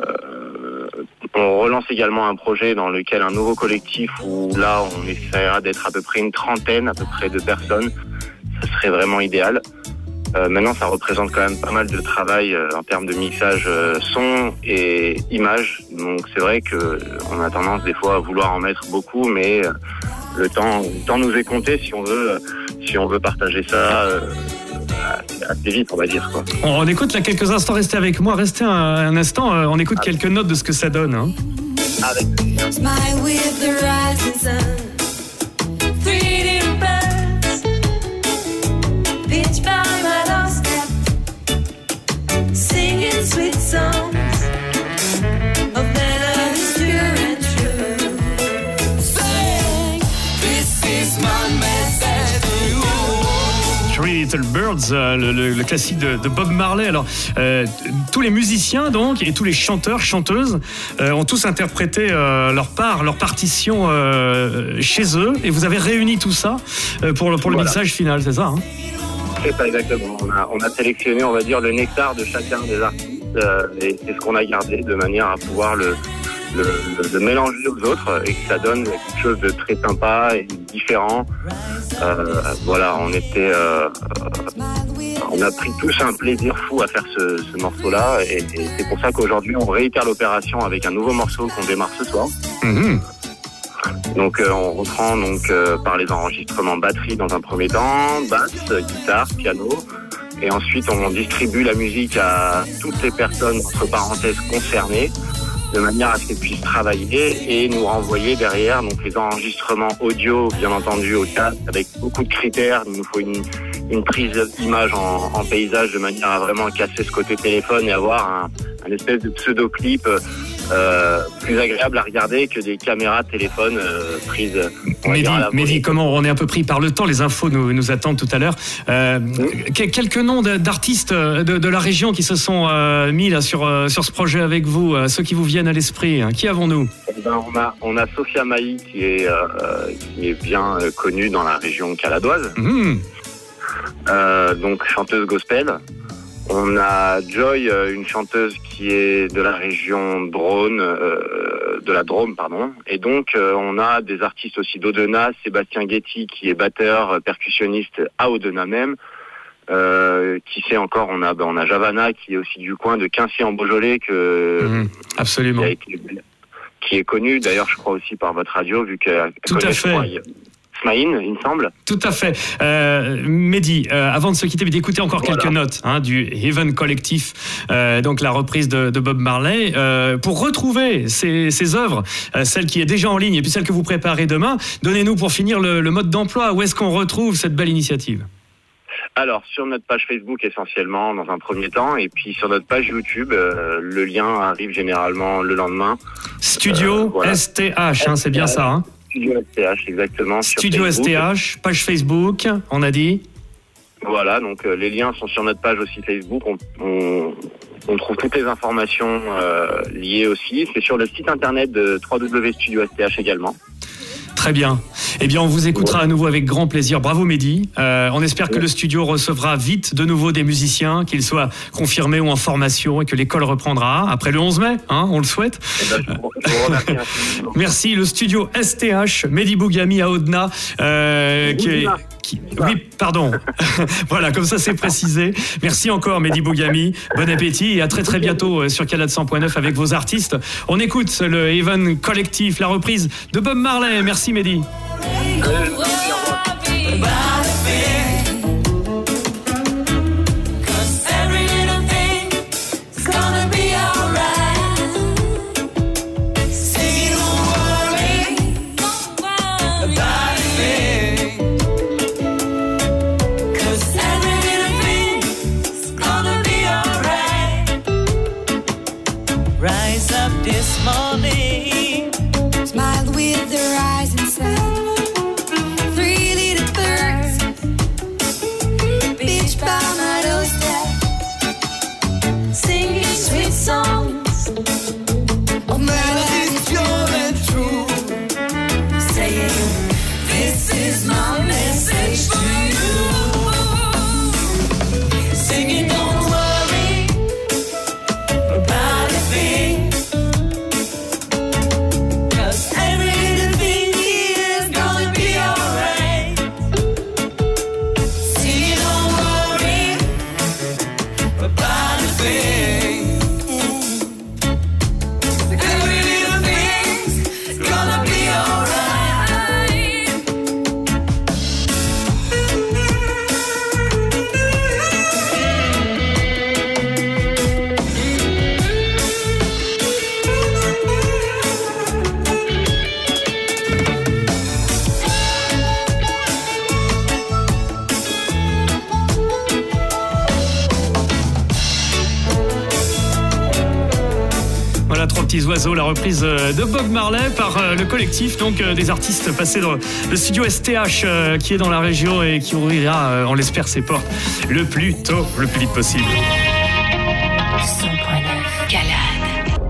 S11: on relance également un projet dans lequel un nouveau collectif où là, on essaiera d'être à peu près une trentaine, à peu près de personnes. Ça serait vraiment idéal. Euh, maintenant, ça représente quand même pas mal de travail euh, en termes de mixage euh, son et image. Donc, c'est vrai que on a tendance des fois à vouloir en mettre beaucoup, mais euh, le temps, le temps nous est compté si on veut, euh, si on veut partager ça euh, assez vite, on va dire quoi.
S6: On, on écoute là quelques instants. Restez avec moi, restez un, un instant. Euh, on écoute ah, quelques notes de ce que ça donne. Hein.
S11: Avec
S7: sweet songs of melodies pure and true. Sing, this is my message to you.
S6: Three Little Birds, euh, le, le, le classique de, de Bob Marley. Alors, euh, tous les musiciens donc et tous les chanteurs, chanteuses euh, ont tous interprété euh, leur part, leur partition euh, chez eux. Et vous avez réuni tout ça euh, pour, pour le voilà. mixage final, c'est ça hein?
S11: C'est ça, exactement. On a, on a sélectionné, on va dire, le nectar de chacun des artistes euh, et c'est ce qu'on a gardé de manière à pouvoir le, le, le, le mélanger aux autres et que ça donne quelque chose de très sympa et différent. Euh, voilà, on était, euh, on a pris tous un plaisir fou à faire ce, ce morceau-là et, et c'est pour ça qu'aujourd'hui on réitère l'opération avec un nouveau morceau qu'on démarre ce soir.
S6: Mmh.
S11: Donc euh, on reprend donc euh, par les enregistrements batterie dans un premier temps, basse, guitare, piano, et ensuite on distribue la musique à toutes les personnes entre parenthèses concernées, de manière à ce qu'elles puissent travailler et nous renvoyer derrière donc les enregistrements audio, bien entendu au casque, avec beaucoup de critères. Il nous faut une, une prise d'image en, en paysage de manière à vraiment casser ce côté téléphone et avoir un, un espèce de pseudo-clip euh, plus agréable à regarder que des caméras de téléphone euh, prises.
S6: Mehdi, Mehdi, comment on est un peu pris par le temps, les infos nous, nous attendent tout à l'heure. Euh, mmh. Quelques noms d'artistes de, de la région qui se sont euh, mis là sur, sur ce projet avec vous, euh, ceux qui vous viennent à l'esprit. Qui avons-nous ?
S11: Eh ben, on a, on a Sophia Maï qui est, euh, qui est bien euh, connue dans la région caladoise,
S6: mmh.
S11: euh, donc chanteuse gospel. On a Joy, une chanteuse qui est de la région Drône, euh, de la Drôme, pardon. Et donc, euh, on a des artistes aussi d'Audenat, Sébastien Guetti, qui est batteur, percussionniste à Audenat même. Euh, qui sait encore, on a, ben, on a Javana, qui est aussi du coin de Quincy en Beaujolais, que,
S6: mmh, absolument.
S11: Qui, a été, qui est connu, d'ailleurs, je crois aussi par votre radio, vu qu'elle
S6: Tout
S11: connaît,
S6: à fait.
S11: Crois, Smaïn, il me semble.
S6: Tout à fait. Euh, Mehdi, euh, avant de se quitter, d'écouter encore voilà. quelques notes hein, du Heaven Collectif, euh, donc la reprise de, de Bob Marley. Euh, pour retrouver ces, ces œuvres, euh, celle qui est déjà en ligne et puis celle que vous préparez demain, donnez-nous pour finir le, le mode d'emploi. Où est-ce qu'on retrouve cette belle initiative ?
S11: Alors, sur notre page Facebook essentiellement, dans un premier temps, et puis sur notre page YouTube, euh, le lien arrive généralement le lendemain.
S6: Studio euh, voilà. S T H, hein, c'est bien ça. Hein.
S11: Studio S T H, exactement.
S6: Studio S T H, page Facebook, on a dit.
S11: Voilà, donc euh, les liens sont sur notre page aussi Facebook. On, on, on trouve toutes les informations euh, liées aussi. C'est sur le site internet de w w w point studio s t h également.
S6: Très bien. Eh bien, on vous écoutera à nouveau avec grand plaisir. Bravo Mehdi. Euh, on espère que le studio recevra vite de nouveau des musiciens, qu'ils soient confirmés ou en formation et que l'école reprendra après le onze mai, hein, on le souhaite.
S11: Eh ben, je vous, je vous remercie.
S6: Merci. Le studio S T H, Mehdi Bougami à Audenas, euh, qui est... Qui... Oui, pardon. Voilà, comme ça c'est précisé. Merci encore Mehdi Bougami. Bon appétit et à très très bientôt sur Calade cent point neuf avec vos artistes. On écoute le Heaven Collectif, la reprise de Bob Marley. Merci Mehdi.
S7: This morning, smiled with the rising sun. Three little birds, beach by my doorstep, singing sweet songs of melodies pure and true, saying, "This is my message to you." Singing, don't worry about a thing.
S6: Petits oiseaux, la reprise de Bob Marley par le collectif, donc des artistes passés dans le studio S T H qui est dans la région et qui ouvrira, on l'espère, ses portes le plus tôt, le plus vite possible.
S10: cent point neuf Calade.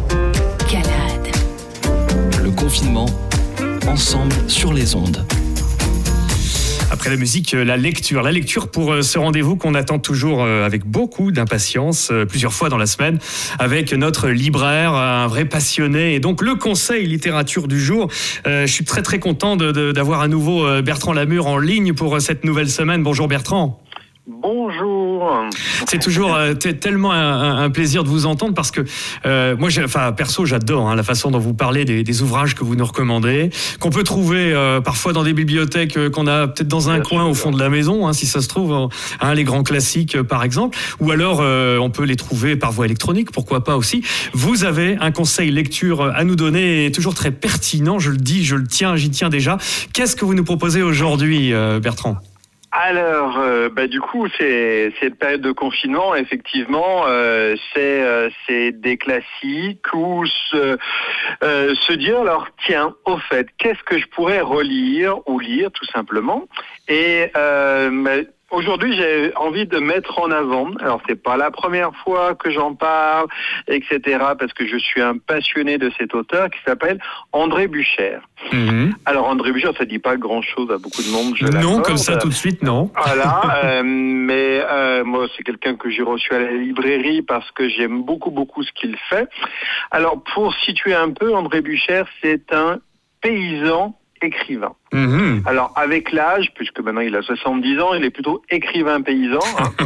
S10: Calade.
S3: Le confinement, ensemble sur les ondes.
S6: Après la musique, la lecture. La lecture pour ce rendez-vous qu'on attend toujours avec beaucoup d'impatience, plusieurs fois dans la semaine, avec notre libraire, un vrai passionné, et donc le conseil littérature du jour. Euh, je suis très très content de, de, d'avoir à nouveau Bertrand Lamure en ligne pour cette nouvelle semaine. Bonjour Bertrand.
S12: Bonjour.
S6: C'est toujours euh, t- tellement un, un plaisir de vous entendre parce que euh, moi, j'ai, enfin perso, j'adore hein, la façon dont vous parlez des, des ouvrages que vous nous recommandez, qu'on peut trouver euh, parfois dans des bibliothèques euh, qu'on a peut-être dans un Bien coin sûr. Au fond de la maison, hein, si ça se trouve, hein, les grands classiques euh, par exemple, ou alors euh, on peut les trouver par voie électronique, pourquoi pas aussi. Vous avez un conseil lecture à nous donner, toujours très pertinent, je le dis, je le tiens, j'y tiens déjà. Qu'est-ce que vous nous proposez aujourd'hui, euh, Bertrand ?
S12: Alors, euh, bah du coup, c'est cette période de confinement, effectivement, euh, c'est euh, c'est des classiques ou se euh, se dire alors tiens, au fait, qu'est-ce que je pourrais relire ou lire tout simplement. Et euh, bah, aujourd'hui, j'ai envie de mettre en avant, alors c'est pas la première fois que j'en parle, et cetera, parce que je suis un passionné de cet auteur qui s'appelle André Bucher. Mmh. Alors André Bucher, ça dit pas grand-chose à beaucoup de monde, je l'accorde.
S6: Non, comme ça tout de suite, non.
S12: Voilà, euh, mais euh, moi c'est quelqu'un que j'ai reçu à la librairie parce que j'aime beaucoup, beaucoup ce qu'il fait. Alors pour situer un peu, André Bucher, c'est un paysan écrivain. Mmh. Alors, avec l'âge, puisque maintenant il a soixante-dix ans, il est plutôt écrivain paysan. Hein.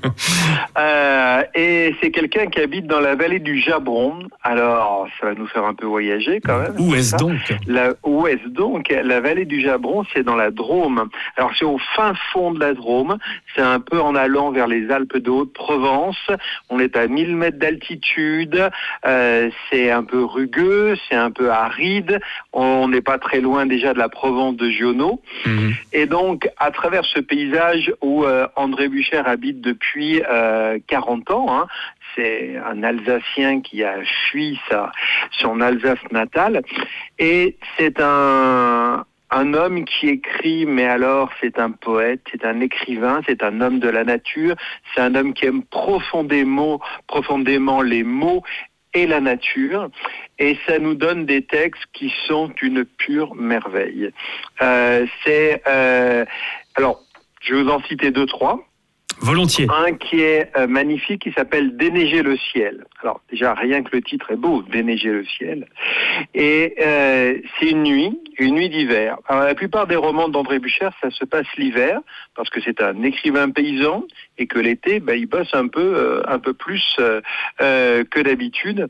S12: euh, et c'est quelqu'un qui habite dans la vallée du Jabron. Alors, ça va nous faire un peu voyager quand même.
S6: Où est-ce donc
S12: la, Où est-ce donc La vallée du Jabron, c'est dans la Drôme. Alors, c'est au fin fond de la Drôme. C'est un peu en allant vers les Alpes de Haute-Provence. On est à mille mètres d'altitude. Euh, c'est un peu rugueux, c'est un peu aride. On n'est pas très loin déjà de la Provence de Giono. Mmh. Et donc, à travers ce paysage où euh, André Bucher habite depuis euh, quarante ans, hein, c'est un Alsacien qui a fui sa, son Alsace natale, et c'est un... Un homme qui écrit, mais alors c'est un poète, c'est un écrivain, c'est un homme de la nature, c'est un homme qui aime profondément, profondément les mots et la nature, et ça nous donne des textes qui sont une pure merveille. Euh, c'est euh, alors, je vais vous en citer deux, trois.
S6: Volontiers.
S12: Un qui est euh, magnifique, qui s'appelle Déneiger le ciel. Alors déjà, rien que le titre est beau, Déneiger le ciel. Et euh, c'est une nuit, une nuit d'hiver. Alors la plupart des romans d'André Bucher, ça se passe l'hiver, parce que c'est un écrivain paysan, et que l'été, ben, il bosse un peu, euh, un peu plus euh, euh, que d'habitude.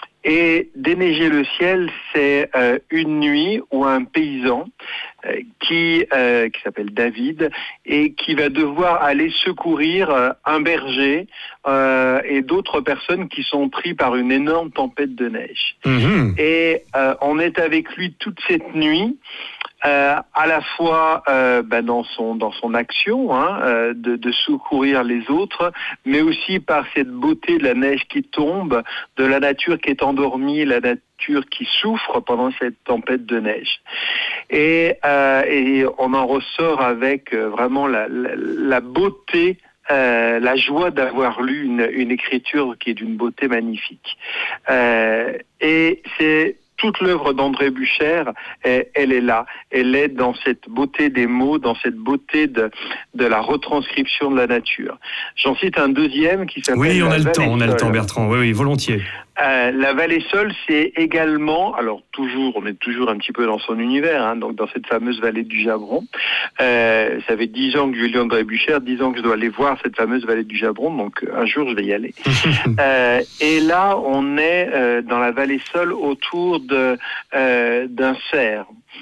S12: Et Déneiger le ciel, c'est euh, une nuit où un paysan euh, qui euh, qui s'appelle David et qui va devoir aller secourir euh, un berger euh, et d'autres personnes qui sont pris par une énorme tempête de neige. Mmh. Et euh, on est avec lui toute cette nuit. Euh, à la fois euh, bah, dans son dans son action hein, euh, de, de secourir les autres, mais aussi par cette beauté de la neige qui tombe, de la nature qui est endormie, la nature qui souffre pendant cette tempête de neige. Et, euh, et on en ressort avec euh, vraiment la, la, la beauté. Euh, la joie d'avoir lu une, une écriture qui est d'une beauté magnifique. Euh, et c'est toute l'œuvre d'André Bucher, elle, elle est là. Elle est dans cette beauté des mots, dans cette beauté de, de la retranscription de la nature. J'en cite un deuxième qui s'appelle...
S6: Oui, on a le temps, on a le temps, Bertrand. Oui, oui, volontiers.
S12: Euh, la Vallée Seule, c'est également, alors toujours, on est toujours un petit peu dans son univers, hein, donc dans cette fameuse vallée du Jabron. Euh, ça fait dix ans que je lis André Bucher, dix ans que je dois aller voir cette fameuse vallée du Jabron, donc un jour je vais y aller. euh, et là, on est euh, dans la Vallée Seule autour de euh, d'un cerf.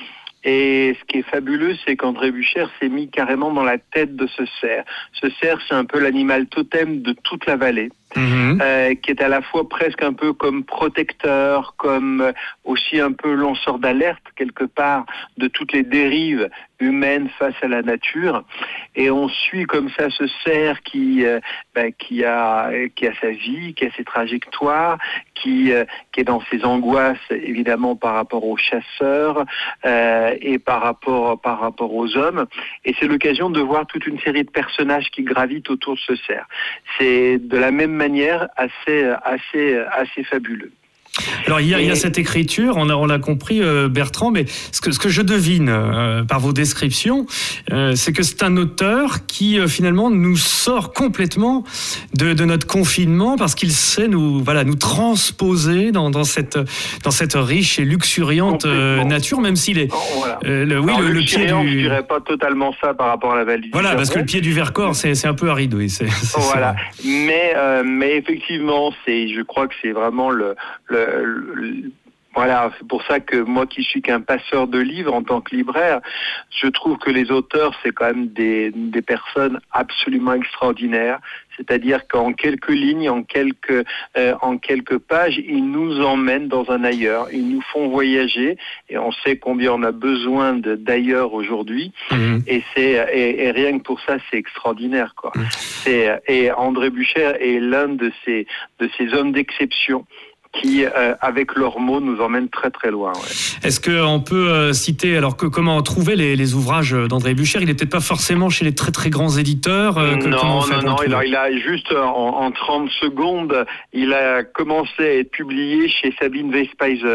S12: Et ce qui est fabuleux, c'est qu'André Bucher s'est mis carrément dans la tête de ce cerf. Ce cerf, c'est un peu l'animal totem de toute la vallée. Mmh. Euh, qui est à la fois presque un peu comme protecteur, comme aussi un peu lanceur d'alerte quelque part de toutes les dérives humaines face à la nature. Et on suit comme ça ce cerf qui euh, bah, qui a qui a sa vie, qui a ses trajectoires, qui euh, qui est dans ses angoisses évidemment par rapport aux chasseurs euh, et par rapport par rapport aux hommes. Et c'est l'occasion de voir toute une série de personnages qui gravitent autour de ce cerf. C'est de la même manière assez assez assez fabuleux.
S6: Alors il y a, il y a cette écriture, on a, on l'a compris euh, Bertrand, mais ce que, ce que je devine euh, par vos descriptions, euh, c'est que c'est un auteur qui euh, finalement nous sort complètement de, de notre confinement parce qu'il sait nous, voilà, nous transposer dans, dans, cette, dans cette riche et luxuriante euh, nature, même s'il est...
S12: Oh, voilà.
S6: euh, le, oui,
S12: Alors,
S6: le, le pied du...
S12: Je dirais pas totalement ça par rapport à la vallée.
S6: Voilà, parce que le pied du Vercors, c'est, c'est un peu aride, oui. C'est, c'est,
S12: voilà,
S6: c'est
S12: mais, euh, mais effectivement, c'est, je crois que c'est vraiment le... le Voilà, c'est pour ça que moi qui suis qu'un passeur de livres en tant que libraire, je trouve que les auteurs, c'est quand même des, des personnes absolument extraordinaires. C'est-à-dire qu'en quelques lignes, en quelques, euh, en quelques pages, ils nous emmènent dans un ailleurs, ils nous font voyager, et on sait combien on a besoin de, d'ailleurs aujourd'hui, mmh. et, c'est, et, et rien que pour ça, c'est extraordinaire, quoi. Mmh. C'est, et André Bucher est l'un de ces, de ces hommes d'exception qui, euh, avec leurs mots, nous emmènent très très loin. Ouais.
S6: Est-ce qu'on peut euh, citer, alors que, comment trouver les, les ouvrages d'André Bucher ? Il n'est peut-être pas forcément chez les très très grands éditeurs. Euh, que,
S12: non,
S6: comment on fait
S12: non, non, il a, il a juste en, en trente secondes, il a commencé à être publié chez Sabine Westpheiser,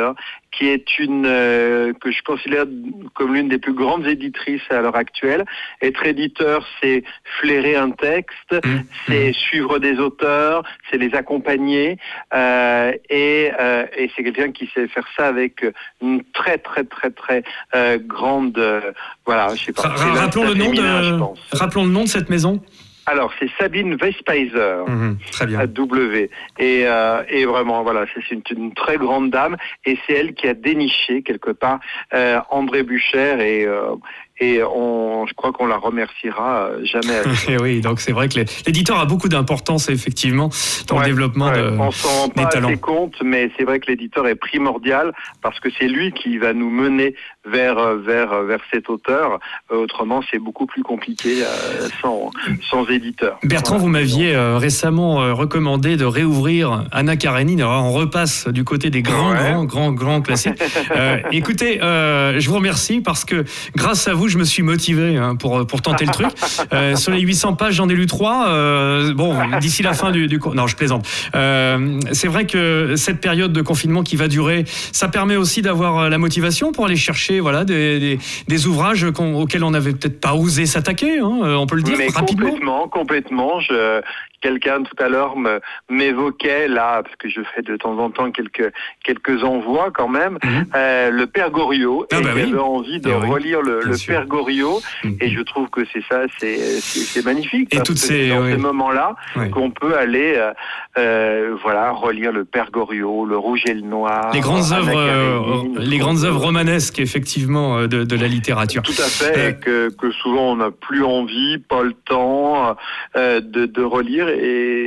S12: qui est une euh, que je considère comme l'une des plus grandes éditrices à l'heure actuelle. Être éditeur, c'est flairer un texte, mmh. c'est suivre des auteurs, c'est les accompagner, euh, et, euh, et c'est quelqu'un qui sait faire ça avec une très très très très euh, grande, euh, voilà, je sais pas.
S6: Ra- rappelons le nom de, rappelons le nom de cette maison.
S12: Alors, c'est Sabine Westpeiser,
S6: mmh, très bien.
S12: à W. Et, euh, et vraiment, voilà, c'est une, une très grande dame. Et c'est elle qui a déniché, quelque part, euh, André Bucher. Et, euh, et on, je crois qu'on la remerciera jamais assez.
S6: Oui, donc c'est vrai que l'éditeur a beaucoup d'importance, effectivement, dans
S12: ouais,
S6: le développement
S12: ouais,
S6: de,
S12: on s'en rend
S6: des
S12: pas
S6: talents.
S12: assez compte, mais c'est vrai que l'éditeur est primordial parce que c'est lui qui va nous mener vers, vers, vers cet auteur. Autrement, c'est beaucoup plus compliqué euh, sans, sans éditeur.
S6: Bertrand, voilà. Vous m'aviez euh, récemment euh, recommandé de réouvrir Anna Karénine. Alors, on repasse du côté des grands, ouais. grands, grands, grands classiques. euh, écoutez, euh, je vous remercie parce que grâce à vous, je me suis motivé hein, pour, pour tenter le truc. Euh, sur les huit cents pages, j'en ai lu trois. Euh, bon, d'ici la fin du, du cours. Non, je plaisante. Euh, c'est vrai que cette période de confinement qui va durer, ça permet aussi d'avoir la motivation pour aller chercher voilà, des, des, des ouvrages auxquels on n'avait peut-être pas osé s'attaquer, hein, on peut le dire
S12: Mais
S6: rapidement.
S12: Complètement, complètement. Je, quelqu'un tout à l'heure me, m'évoquait, là, parce que je fais de temps en temps quelques, quelques envois quand même, mmh. euh, le Père Goriot. Ah et bah j'avais oui. envie de et relire oui, le, le Père Goriot. Mmh. Et je trouve que c'est ça, c'est, c'est, c'est magnifique.
S6: Et
S12: parce
S6: toutes
S12: que
S6: ces,
S12: c'est dans
S6: oui.
S12: ces moments-là
S6: oui.
S12: qu'on peut aller euh, euh, voilà, relire le Père Goriot, le Rouge et le Noir.
S6: Les grandes œuvres, euh, les grandes œuvres romanesques, effectivement, de, de la littérature.
S12: Tout à fait, euh, et que, que souvent on n'a plus envie, pas le temps euh, de, de relire. Et,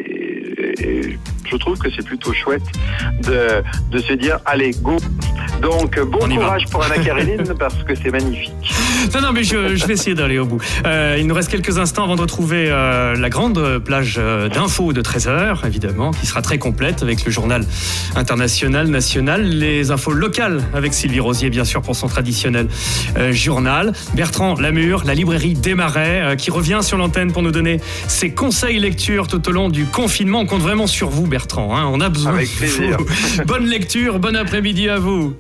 S12: et je trouve que c'est plutôt chouette de, de se dire allez go. Donc bon courage pour Anna Karénine parce que c'est magnifique.
S6: Non non mais je, je vais essayer d'aller au bout. Euh, il nous reste quelques instants avant de retrouver euh, la grande plage d'infos de treize heures évidemment qui sera très complète avec le journal international, national, les infos locales avec Sylvie Rosier bien sûr pour son traditionnel euh, journal. Bertrand Lamure, la librairie des Marais euh, qui revient sur l'antenne pour nous donner ses conseils lecture tout au long du confinement. On compte vraiment sur vous Bertrand, hein. On a besoin
S12: avec plaisir.
S6: de vous. Bonne lecture, bon après-midi à vous.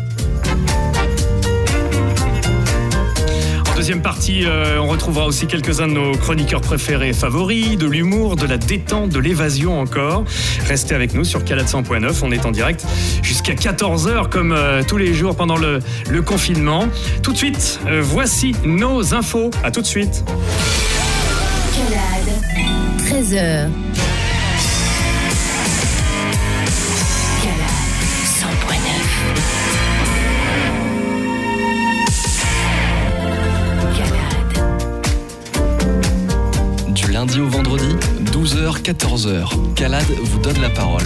S6: Deuxième partie, euh, on retrouvera aussi quelques-uns de nos chroniqueurs préférés favoris, de l'humour, de la détente, de l'évasion encore. Restez avec nous sur Calade cent point neuf, on est en direct jusqu'à quatorze heures comme euh, tous les jours pendant le, le confinement. Tout de suite, euh, voici nos infos. À tout de suite.
S10: Calade, treize heures.
S3: Lundi au vendredi, douze heures quatorze heures. Calade vous donne la parole.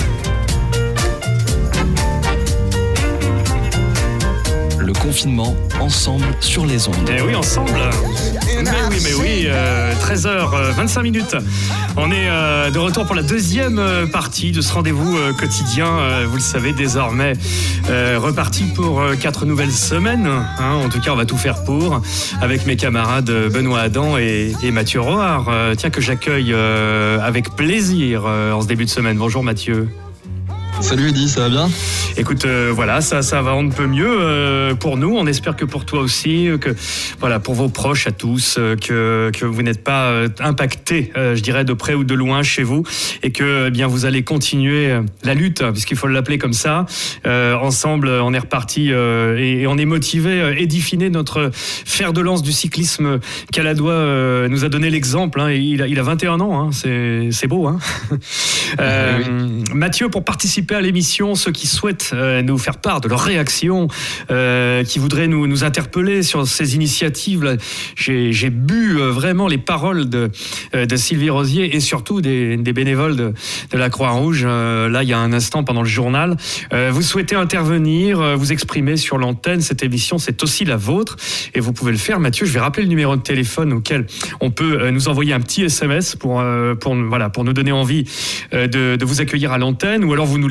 S3: Le confinement, ensemble sur les ondes.
S6: Eh oui, ensemble. Mais oui, mais oui, euh, treize heures vingt-cinq minutes. On est euh, de retour pour la deuxième partie de ce rendez-vous euh, quotidien. Euh, vous le savez désormais, euh, reparti pour euh, quatre nouvelles semaines. Hein, en tout cas, on va tout faire pour, avec mes camarades Benoît Adam et, et Mathieu Roard. Euh, tiens, que j'accueille euh, avec plaisir euh, en ce début de semaine. Bonjour Mathieu.
S13: Salut Eddy, ça va bien ?
S6: Écoute, euh, voilà, ça, ça va on ne peut mieux euh, pour nous. On espère que pour toi aussi, euh, que voilà, pour vos proches à tous, euh, que que vous n'êtes pas euh, impactés, euh, je dirais de près ou de loin chez vous, et que eh bien vous allez continuer euh, la lutte, puisqu'il faut l'appeler comme ça. Euh, ensemble, on est reparti euh, et, et on est motivé. Euh, Eddy Finet, notre fer de lance du cyclisme caladois, euh, nous a donné l'exemple. Hein, et il a il a vingt et un ans. Hein, c'est c'est beau. Hein. euh, oui. Mathieu, pour participer à l'émission, ceux qui souhaitent euh, nous faire part de leurs réactions, euh, qui voudraient nous, nous interpeller sur ces initiatives. Là, j'ai, j'ai bu euh, vraiment les paroles de, euh, de Sylvie Rosier et surtout des, des bénévoles de, de la Croix-Rouge, euh, là il y a un instant pendant le journal. Euh, vous souhaitez intervenir, euh, vous exprimer sur l'antenne, cette émission c'est aussi la vôtre et vous pouvez le faire. Mathieu, je vais rappeler le numéro de téléphone auquel on peut euh, nous envoyer un petit S M S pour, euh, pour, voilà, pour nous donner envie euh, de, de vous accueillir à l'antenne, ou alors vous nous laissez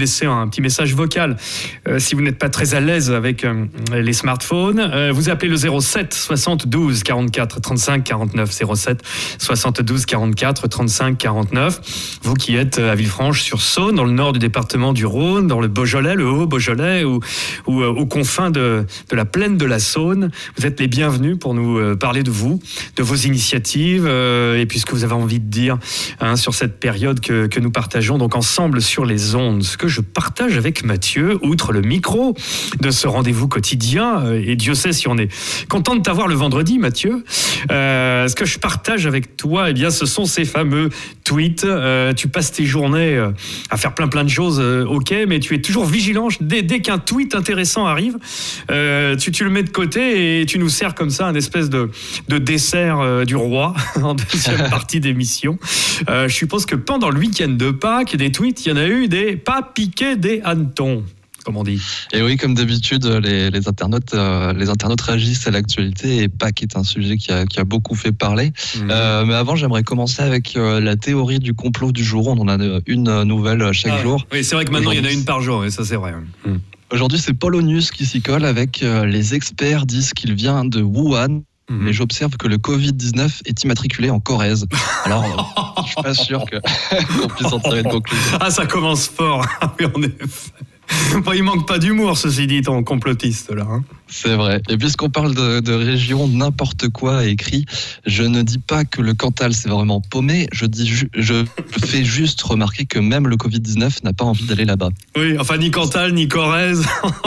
S6: laisser un petit message vocal euh, si vous n'êtes pas très à l'aise avec euh, les smartphones. Euh, vous appelez le zéro sept soixante-douze quarante-quatre trente-cinq quarante-neuf, zéro sept soixante-douze quarante-quatre trente-cinq quarante-neuf. Vous qui êtes à Villefranche-sur-Saône, dans le nord du département du Rhône, dans le Beaujolais, le Haut-Beaujolais, ou, ou euh, aux confins de, de la plaine de la Saône, vous êtes les bienvenus pour nous euh, parler de vous, de vos initiatives, euh, et puis ce que vous avez envie de dire hein, sur cette période que, que nous partageons donc ensemble sur les ondes. Ce que je partage avec Mathieu, outre le micro de ce rendez-vous quotidien, euh, et Dieu sait si on est content de t'avoir le vendredi, Mathieu, euh, ce que je partage avec toi, eh bien, ce sont ces fameux tweets. Euh, tu passes tes journées euh, à faire plein plein de choses, euh, ok, mais tu es toujours vigilant. Dès, dès qu'un tweet intéressant arrive, euh, tu, tu le mets de côté et tu nous sers comme ça un espèce de, de dessert euh, du roi en deuxième partie d'émission. Euh, je suppose que pendant le week-end de Pâques, des tweets, il y en a eu des pas piqués des hannetons, comme on dit.
S13: Et oui, comme d'habitude, les, les, internautes, euh, les internautes réagissent à l'actualité et Pâques est un sujet qui a, qui a beaucoup fait parler. Mmh. Euh, mais avant, j'aimerais commencer avec euh, la théorie du complot du jour. On en a une nouvelle chaque ah, jour.
S6: Oui, c'est vrai que maintenant, il y en a une par jour, et ça, c'est vrai. Mmh.
S13: Aujourd'hui, c'est Polonius qui s'y colle avec euh, les experts disent qu'il vient de Wuhan. Mmh. Mais j'observe que le covid dix-neuf est immatriculé en Corrèze. Alors, euh, je suis pas sûr que, qu'on puisse en tirer une conclusion.
S6: Ah, ça commence fort. Oui, en effet. Bon, il manque pas d'humour, ceci dit, ton complotiste, là. Hein.
S13: C'est vrai. Et puisqu'on parle de, de région, n'importe quoi est écrit. Je ne dis pas que le Cantal, c'est vraiment paumé. Je, dis ju- je fais juste remarquer que même le covid dix-neuf n'a pas envie d'aller là-bas.
S6: Oui, enfin, ni Cantal, ni Corrèze.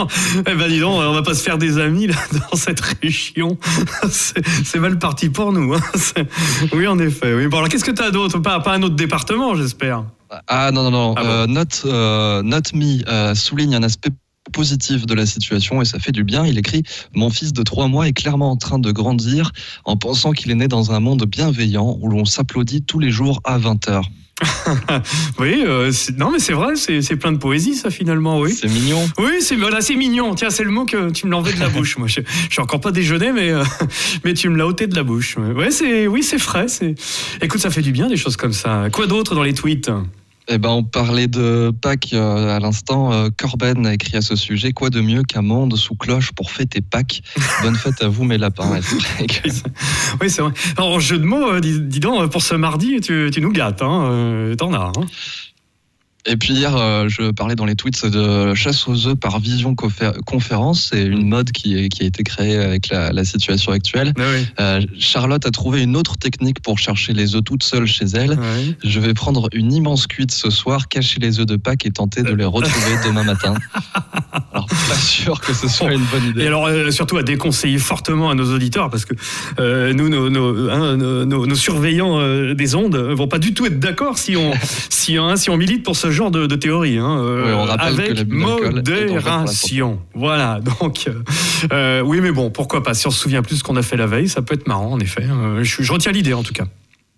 S6: Eh ben, dis donc, on va pas se faire des amis, là, dans cette région. C'est, c'est mal parti pour nous. Hein. C'est... Oui, en effet. Oui. Bon, alors, qu'est-ce que t'as d'autre? Pas, pas un autre département, j'espère.
S13: Ah non, non, non.
S6: Ah bon.
S13: euh, Note, euh, Note Me euh, souligne un aspect positif de la situation et ça fait du bien. Il écrit « Mon fils de trois mois est clairement en train de grandir en pensant qu'il est né dans un monde bienveillant où l'on s'applaudit tous les jours à vingt heures. »
S6: Oui, euh, c'est, non mais c'est vrai, c'est, c'est plein de poésie ça finalement, oui.
S13: C'est mignon.
S6: Oui, c'est, voilà, c'est mignon. Tiens, c'est le mot que tu me l'as enlevé de la bouche. Moi, je, je suis encore pas déjeuné, mais euh, mais tu me l'as ôté de la bouche. Ouais, c'est, oui, c'est frais. C'est, écoute, ça fait du bien des choses comme ça. Quoi d'autre dans les tweets?
S13: Eh ben, on parlait de Pâques euh, à l'instant. Euh, Corben a écrit à ce sujet « Quoi de mieux qu'un monde sous cloche pour fêter Pâques ? Bonne fête à vous mes lapins. »
S6: Oui, c'est vrai. Alors, en jeu de mots, euh, dis, dis donc, pour ce mardi, tu, tu nous gâtes. Hein, euh, t'en as. Hein.
S13: Et puis hier, euh, je parlais dans les tweets de chasse aux œufs par vision conférence. C'est une mode qui, est, qui a été créée avec la, la situation actuelle.
S6: Ah oui.
S13: euh, Charlotte a trouvé une autre technique pour chercher les œufs toute seule chez elle.
S6: Ah oui.
S13: Je vais prendre une immense cuite ce soir, cacher les œufs de Pâques et tenter de les retrouver demain matin. Alors, pas sûr que ce soit une bonne idée.
S6: Et alors, euh, surtout à déconseiller fortement à nos auditeurs, parce que euh, nous, nos, nos, hein, nos, nos surveillants euh, des ondes vont pas du tout être d'accord si on, si, hein, si on milite pour ce genre de, de théorie. Hein, euh,
S13: oui, on rappelle
S6: avec
S13: que l'abus d'alcool est
S6: modération. Voilà, donc, euh, euh, oui, mais bon, pourquoi pas. Si on se souvient plus de ce qu'on a fait la veille, ça peut être marrant, en effet. Euh, je, je retiens l'idée, en tout cas.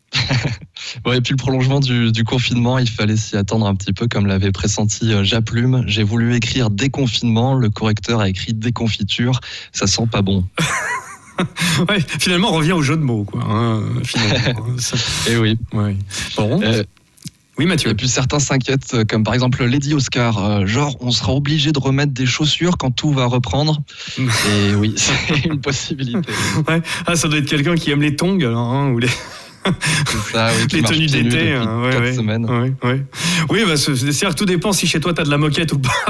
S13: Bon, et puis le prolongement du, du confinement, il fallait s'y attendre un petit peu, comme l'avait pressenti Japlume. J'ai voulu écrire déconfinement, le correcteur a écrit déconfiture, ça sent pas bon.
S6: Ouais, finalement, on revient au jeu de mots, quoi. Hein, finalement.
S13: Et oui.
S6: Ouais. Bon. Euh, oui, Mathieu.
S13: Et puis certains s'inquiètent, comme par exemple Lady Oscar, euh, genre on sera obligé de remettre des chaussures quand tout va reprendre. Et oui, c'est une possibilité.
S6: Ouais. Ah, ça doit être quelqu'un qui aime les tongs, alors, hein, ou les...
S13: C'est ça, oui,
S6: les tenues d'été, hein, ouais, ouais,
S13: semaines.
S6: Ouais, ouais. Oui, bah, c'est, c'est-à-dire que tout dépend si chez toi t'as de la moquette ou pas.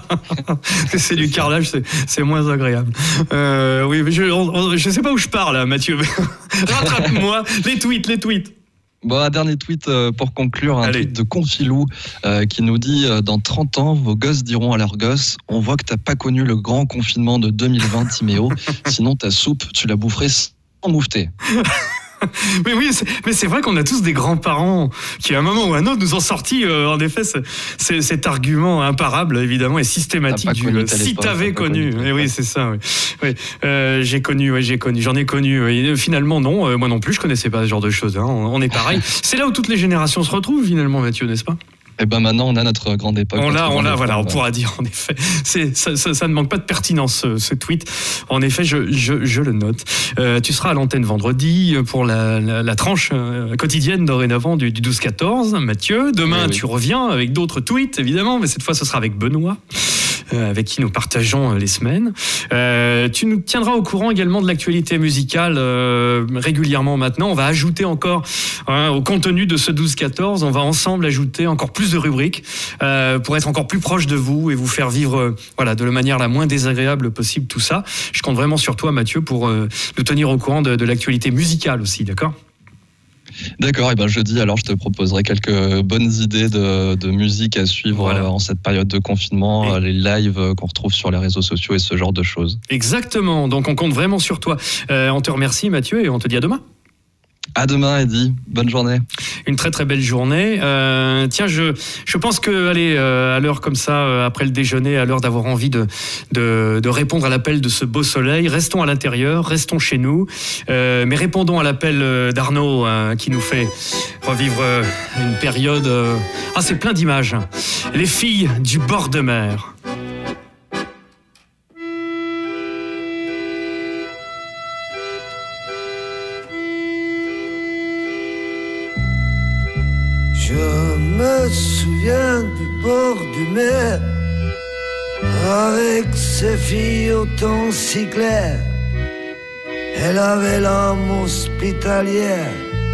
S6: C'est du carrelage, c'est, c'est moins agréable. Euh, oui, mais je, on, je sais pas où je pars là, Mathieu. Rattrape-moi. Les tweets, les tweets.
S13: Bon, un dernier tweet euh, pour conclure, un
S6: Allez.
S13: tweet de Confilou euh, qui nous dit euh, « Dans trente ans, vos gosses diront à leurs gosses « On voit que t'as pas connu le grand confinement de deux mille vingt, Timéo, sinon ta soupe, tu la boufferais sans moufter. »
S6: Mais oui, c'est, mais c'est vrai qu'on a tous des grands-parents qui, à un moment ou à un autre, nous ont sorti, euh, en effet, ce, ce, cet argument imparable, évidemment, et systématique du euh, si t'avais connu. Et oui, c'est ça. Oui. Oui. Euh, j'ai connu, oui, j'ai connu, j'en ai connu. Oui. Finalement, non, euh, moi non plus, je connaissais pas ce genre de choses. Hein. On, on est pareil. C'est là où toutes les générations se retrouvent, finalement, Mathieu, n'est-ce pas ?
S13: Et ben maintenant, on a notre grande époque.
S6: On l'a, on l'a, voilà, on
S13: ouais.
S6: pourra dire, en effet. C'est, ça, ça, ça ne manque pas de pertinence, ce, ce tweet. En effet, je, je, je le note. Euh, tu seras à l'antenne vendredi pour la, la, la tranche euh, quotidienne dorénavant du, du douze quatorze, Mathieu. Demain, oui, oui. tu reviens avec d'autres tweets, évidemment, mais cette fois, ce sera avec Benoît, euh, avec qui nous partageons les semaines. Euh, tu nous tiendras au courant également de l'actualité musicale euh, régulièrement maintenant. On va ajouter encore hein, au contenu de ce douze quatorze, on va ensemble ajouter encore plus de rubriques euh, pour être encore plus proche de vous et vous faire vivre euh, voilà, de la manière la moins désagréable possible tout ça. Je compte vraiment sur toi, Mathieu, pour euh, nous tenir au courant de, de l'actualité musicale aussi, d'accord ?
S13: D'accord, et ben jeudi, alors je te proposerai quelques bonnes idées de, de musique à suivre voilà. en cette période de confinement, et... les lives qu'on retrouve sur les réseaux sociaux et ce genre de choses.
S6: Exactement, donc on compte vraiment sur toi. Euh, on te remercie, Mathieu, et on te dit à demain.
S13: À demain, Eddy. Bonne journée.
S6: Une très très belle journée. Euh, tiens, je je pense que allez euh, à l'heure comme ça, euh, après le déjeuner, à l'heure d'avoir envie de de, de répondre à l'appel de ce beau soleil, restons à l'intérieur, restons chez nous, euh, mais répondons à l'appel d'Arnaud euh, qui nous fait revivre euh, une période. Euh... Ah, c'est plein d'images. Les filles du bord de mer.
S14: Je me souviens du bord du mer, avec ses filles au temps si clair. Elle avait l'âme hospitalière,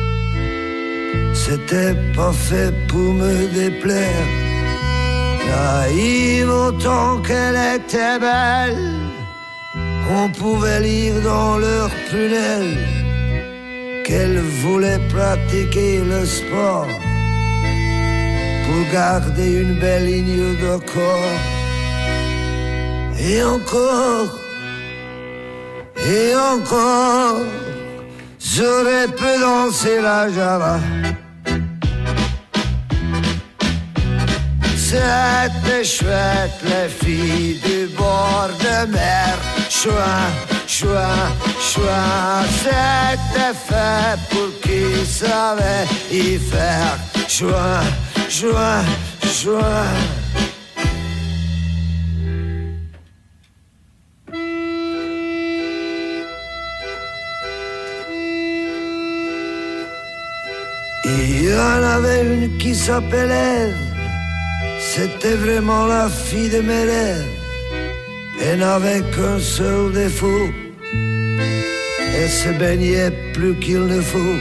S14: c'était pas fait pour me déplaire. Naïve autant qu'elle était belle, on pouvait lire dans leurs prunelles qu'elle voulait pratiquer le sport pour garder une belle ligne de corps. Et encore, et encore, j'aurais pu danser la java. C'était chouette, les filles du bord de mer. Chouin, chouin, chouin, c'était fait pour qui savait y faire. Chouin, chouin, chouin. Il y en avait une qui s'appelait Ève, c'était vraiment la fille de mes rêves. Elle n'avait qu'un seul défaut, elle se baignait plus qu'il ne faut.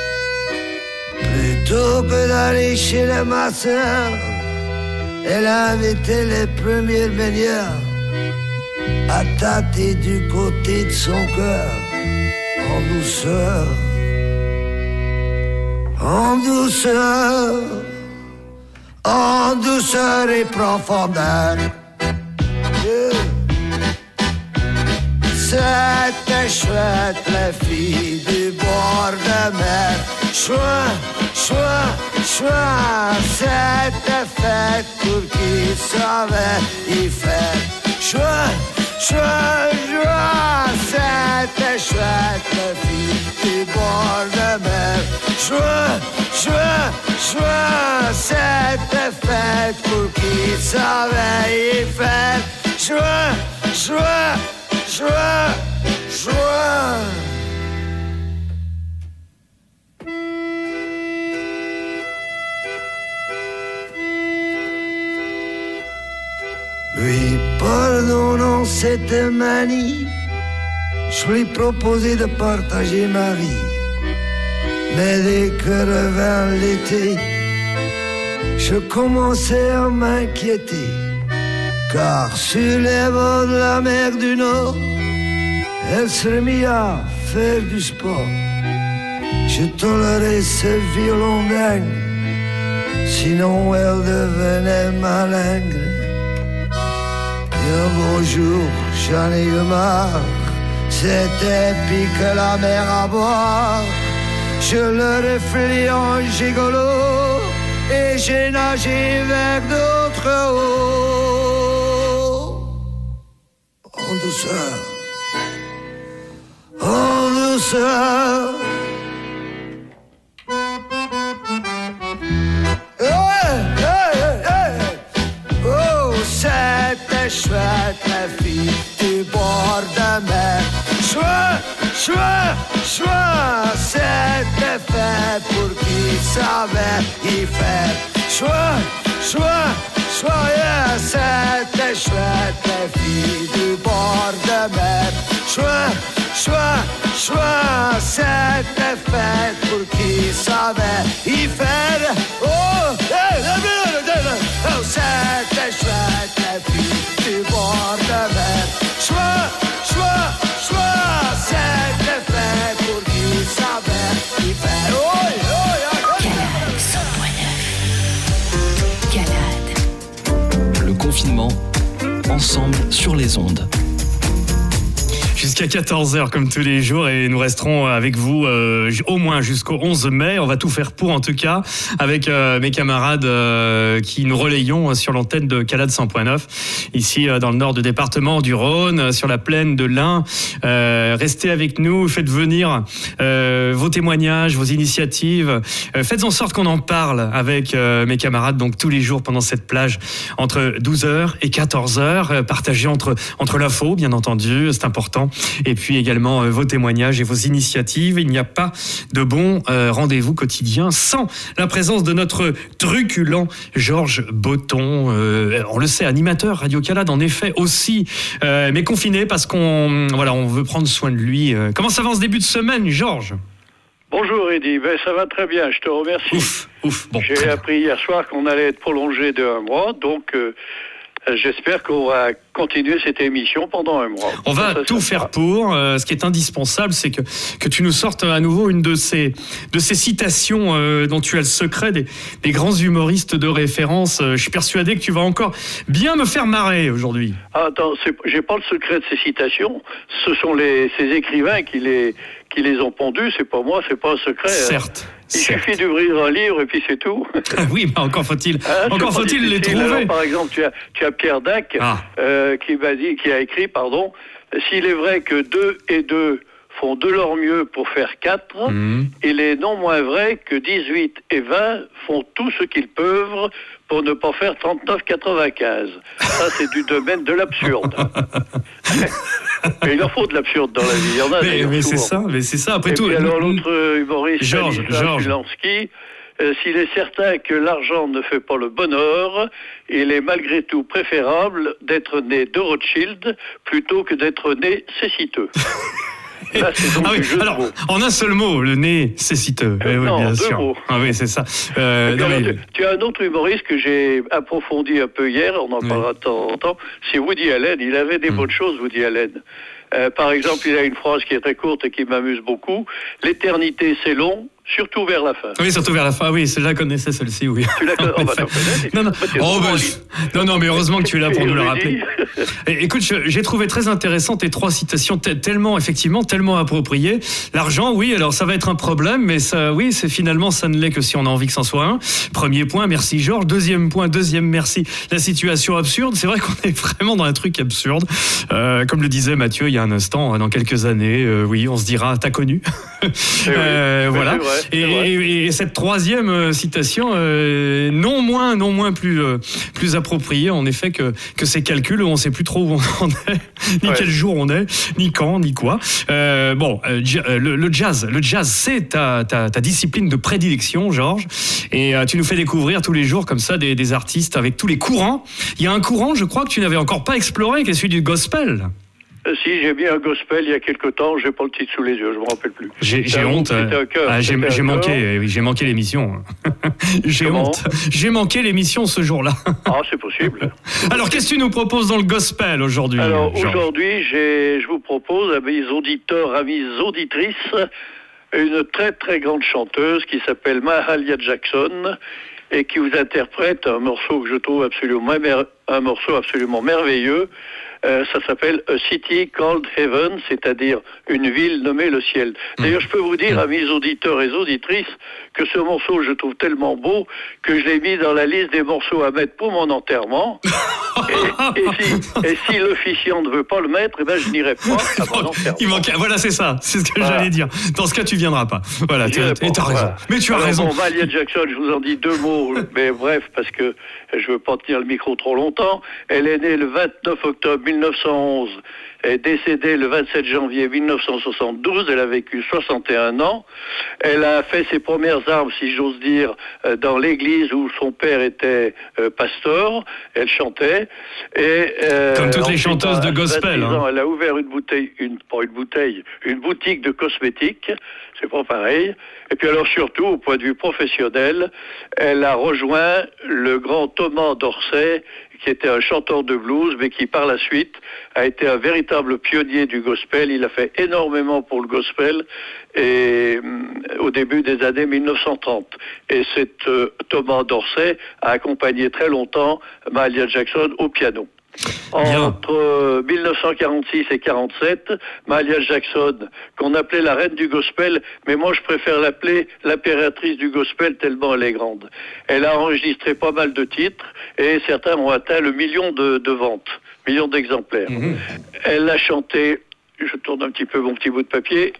S14: Plutôt que d'aller chez les masseurs, elle invitait les premiers baigneurs à tâter du côté de son cœur, en douceur, en douceur, en douceur et profondeur. Yeah. C'était chouette, les filles du bord de mer. Chouin, chouin, chouin, c'était fait pour qui savait y faire. Chouin, chouin, chouin, c'était chouette, les filles du bord de mer. Chouin, chouin, chouin, c'était fait pour qui savait y faire. Chouin, chouin, chouin, chouin. Lui pardonnant cette manie, je lui proposais de partager ma vie. Mais dès que revint l'été, je commençais à m'inquiéter, car sur les bords de la mer du Nord, elle se remit à faire du sport. Je tolérais ce violon dingue, sinon elle devenait malingre. Et un beau jour, j'en ai eu marre, c'était pique la mer à boire. Je le reflais en gigolo et j'ai nagé vers d'autres eaux. En douceur, en douceur. Hey, hey, c'était fait pour qui savait y faire. Chouette, chouette, chouette, c'était chouette, les filles du bord de mer. Chouette, chouette, chouette, c'était fait pour qui savait y faire. Oh, hey, oh, c'était chouette, les filles du bord de mer. Chouette, chouette, chouette, c'était fait pour qui savait y faire. Oh, oh, oh,
S3: Calade. Le confinement, ensemble sur les ondes.
S6: Jusqu'à quatorze heures comme tous les jours et nous resterons avec vous euh, au moins jusqu'au onze mai. On va tout faire pour en tout cas avec euh, mes camarades euh, qui nous relayons sur l'antenne de Calade cent point neuf ici euh, dans le nord du département du Rhône, euh, sur la plaine de l'Ain. Euh, restez avec nous, faites venir euh, vos témoignages, vos initiatives. Euh, faites en sorte qu'on en parle avec euh, mes camarades donc tous les jours pendant cette plage entre douze heures et quatorze heures. Euh, partagez entre, entre l'info bien entendu, c'est important. Et puis également euh, vos témoignages et vos initiatives. Il n'y a pas de bon euh, rendez-vous quotidien sans la présence de notre truculent Georges Botton. Euh, on le sait, animateur Radio Calade en effet aussi, euh, mais confiné parce qu'on voilà, on veut prendre soin de lui. Euh, comment ça va en ce début de semaine, Georges ?
S15: Bonjour Eddy, ben, ça va très bien, je te remercie.
S6: Ouf, ouf. Bon,
S15: j'ai appris hier soir qu'on allait être prolongé de un mois, donc euh, j'espère qu'on va continuer cette émission pendant un mois.
S6: On va
S15: ça, ça,
S6: tout
S15: ça
S6: faire pour. Euh, ce qui est indispensable, c'est que, que tu nous sortes à nouveau une de ces, de ces citations euh, dont tu as le secret des, des grands humoristes de référence. Euh, je suis persuadé que tu vas encore bien me faire marrer aujourd'hui.
S15: Ah, attends, c'est, j'ai pas le secret de ces citations. Ce sont les, ces écrivains qui les, qui les ont pondus. C'est pas moi, c'est pas un secret.
S6: Certes.
S15: Hein. Il
S6: certes.
S15: suffit d'ouvrir un livre et puis c'est tout.
S6: Oui, mais encore faut-il, hein, encore faut-il les trouver.
S15: Alors, par exemple, tu as, tu as Pierre Dac ah. euh, qui m'a dit, qui a écrit, pardon, s'il est vrai que deux et deux font de leur mieux pour faire quatre, mmh. il est non moins vrai que dix-huit et vingt font tout ce qu'ils peuvent pour ne pas faire trente-neuf quatre-vingt-quinze. Ça, c'est du domaine de l'absurde. Mais il en faut de l'absurde dans la vie. Il y en a
S6: mais, mais c'est ça, mais c'est ça. Après
S15: et
S6: tout.
S15: Puis alors l'autre humoriste,
S6: Georges, Georges.
S15: Polanski, euh, s'il est certain que l'argent ne fait pas le bonheur, il est malgré tout préférable d'être né de Rothschild plutôt que d'être né céciteux. Là,
S6: ah oui, alors, en un seul mot, le nez céciteux.
S15: Euh,
S6: oui,
S15: non,
S6: bien
S15: deux
S6: sûr.
S15: mots.
S6: Ah oui, c'est ça. Euh,
S15: non,
S6: mais...
S15: tu, tu as un autre humoriste que j'ai approfondi un peu hier, on en oui. parlera de temps en temps, c'est Woody Allen. Il avait des mmh. bonnes choses, Woody Allen. Euh, par exemple, il a une phrase qui est très courte et qui m'amuse beaucoup. L'éternité, c'est long, surtout vers la fin.
S6: Oui, surtout vers la fin. Oui, celle-là connaissait celle-ci, oui.
S15: Tu la connais, oh, bah,
S6: non, non. Oh, bah, non, non, mais heureusement que tu es là pour nous le rappeler. Écoute, je, j'ai trouvé très intéressant tes trois citations, t- tellement, effectivement, tellement appropriées. L'argent, oui, alors ça va être un problème, mais ça, oui, c'est finalement, ça ne l'est que si on a envie que c'en soit un. Premier point, merci Georges. Deuxième point, deuxième merci. La situation absurde, c'est vrai qu'on est vraiment dans un truc absurde. Euh, comme le disait Mathieu il y a un instant, dans quelques années, euh, oui, on se dira, t'as connu. euh, oui, voilà.
S15: Vrai,
S6: et, et, et cette troisième citation, euh, non moins, non moins plus, euh, plus appropriée, en effet, que, que ces calculs où on ne sait plus trop où on est, ni ouais. quel jour on est, ni quand, ni quoi. Euh, bon, euh, le, le jazz, le jazz, c'est ta, ta, ta discipline de prédilection, Georges, et euh, tu nous fais découvrir tous les jours comme ça des, des artistes avec tous les courants. Il y a un courant, je crois, que tu n'avais encore pas exploré, qui est celui du gospel.
S15: Euh, si, j'ai mis un gospel il y a quelque temps, j'ai pas le titre sous les yeux, je me rappelle plus.
S6: J'ai, j'ai honte. Euh, ah, j'ai, j'ai manqué, oui, j'ai manqué l'émission. j'ai Comment honte. J'ai manqué l'émission ce jour-là.
S15: Ah, c'est possible.
S6: Alors, qu'est-ce que tu nous proposes dans le gospel aujourd'hui?
S15: Alors,
S6: Georges
S15: aujourd'hui, j'ai, je vous propose à mes auditeurs, à mes auditrices, une très très grande chanteuse qui s'appelle Mahalia Jackson et qui vous interprète un morceau que je trouve absolument, un morceau absolument merveilleux. Euh, ça s'appelle A City Called Heaven, c'est-à-dire une ville nommée le ciel. D'ailleurs, je peux vous dire à mes auditeurs et auditrices que ce morceau, je trouve tellement beau que je l'ai mis dans la liste des morceaux à mettre pour mon enterrement. et, et, si, et si l'officiant ne veut pas le mettre, eh ben, je n'irai pas à mon enterrement.
S6: Il manque, voilà, c'est ça, c'est ce que voilà. j'allais dire. Dans ce cas, tu viendras pas. Voilà, tu, et t'as raison. Voilà. Mais tu as
S15: Alors,
S6: raison.
S15: Bon, Mahalia Jackson, je vous en dis deux mots, mais bref, parce que je veux pas tenir le micro trop longtemps. Elle est née le vingt-neuf octobre mille neuf cent onze. est décédée le vingt-sept janvier mille neuf cent soixante-douze. Elle a vécu soixante et un ans. Elle a fait ses premières armes, si j'ose dire, dans l'église où son père était euh, pasteur. Elle chantait. Et, euh,
S6: Comme toutes les chanteuses de gospel.
S15: Hein.
S6: Ans,
S15: elle a ouvert une bouteille, une, pas une bouteille, une boutique de cosmétiques. C'est pas pareil. Et puis alors surtout, au point de vue professionnel, elle a rejoint le grand Thomas Dorsey, qui était un chanteur de blues, mais qui par la suite a été un véritable pionnier du gospel. Il a fait énormément pour le gospel et euh, au début des années mille neuf cent trente. Et cet euh, Thomas Dorsey a accompagné très longtemps Mahalia Jackson au piano. Entre euh, mille neuf cent quarante-six et quarante-sept, Mahalia Jackson, qu'on appelait la reine du gospel, mais moi je préfère l'appeler l'impératrice du gospel tellement elle est grande. Elle a enregistré pas mal de titres et certains ont atteint le million de, de ventes, million d'exemplaires. Mmh. Elle a chanté, je tourne un petit peu mon petit bout de papier.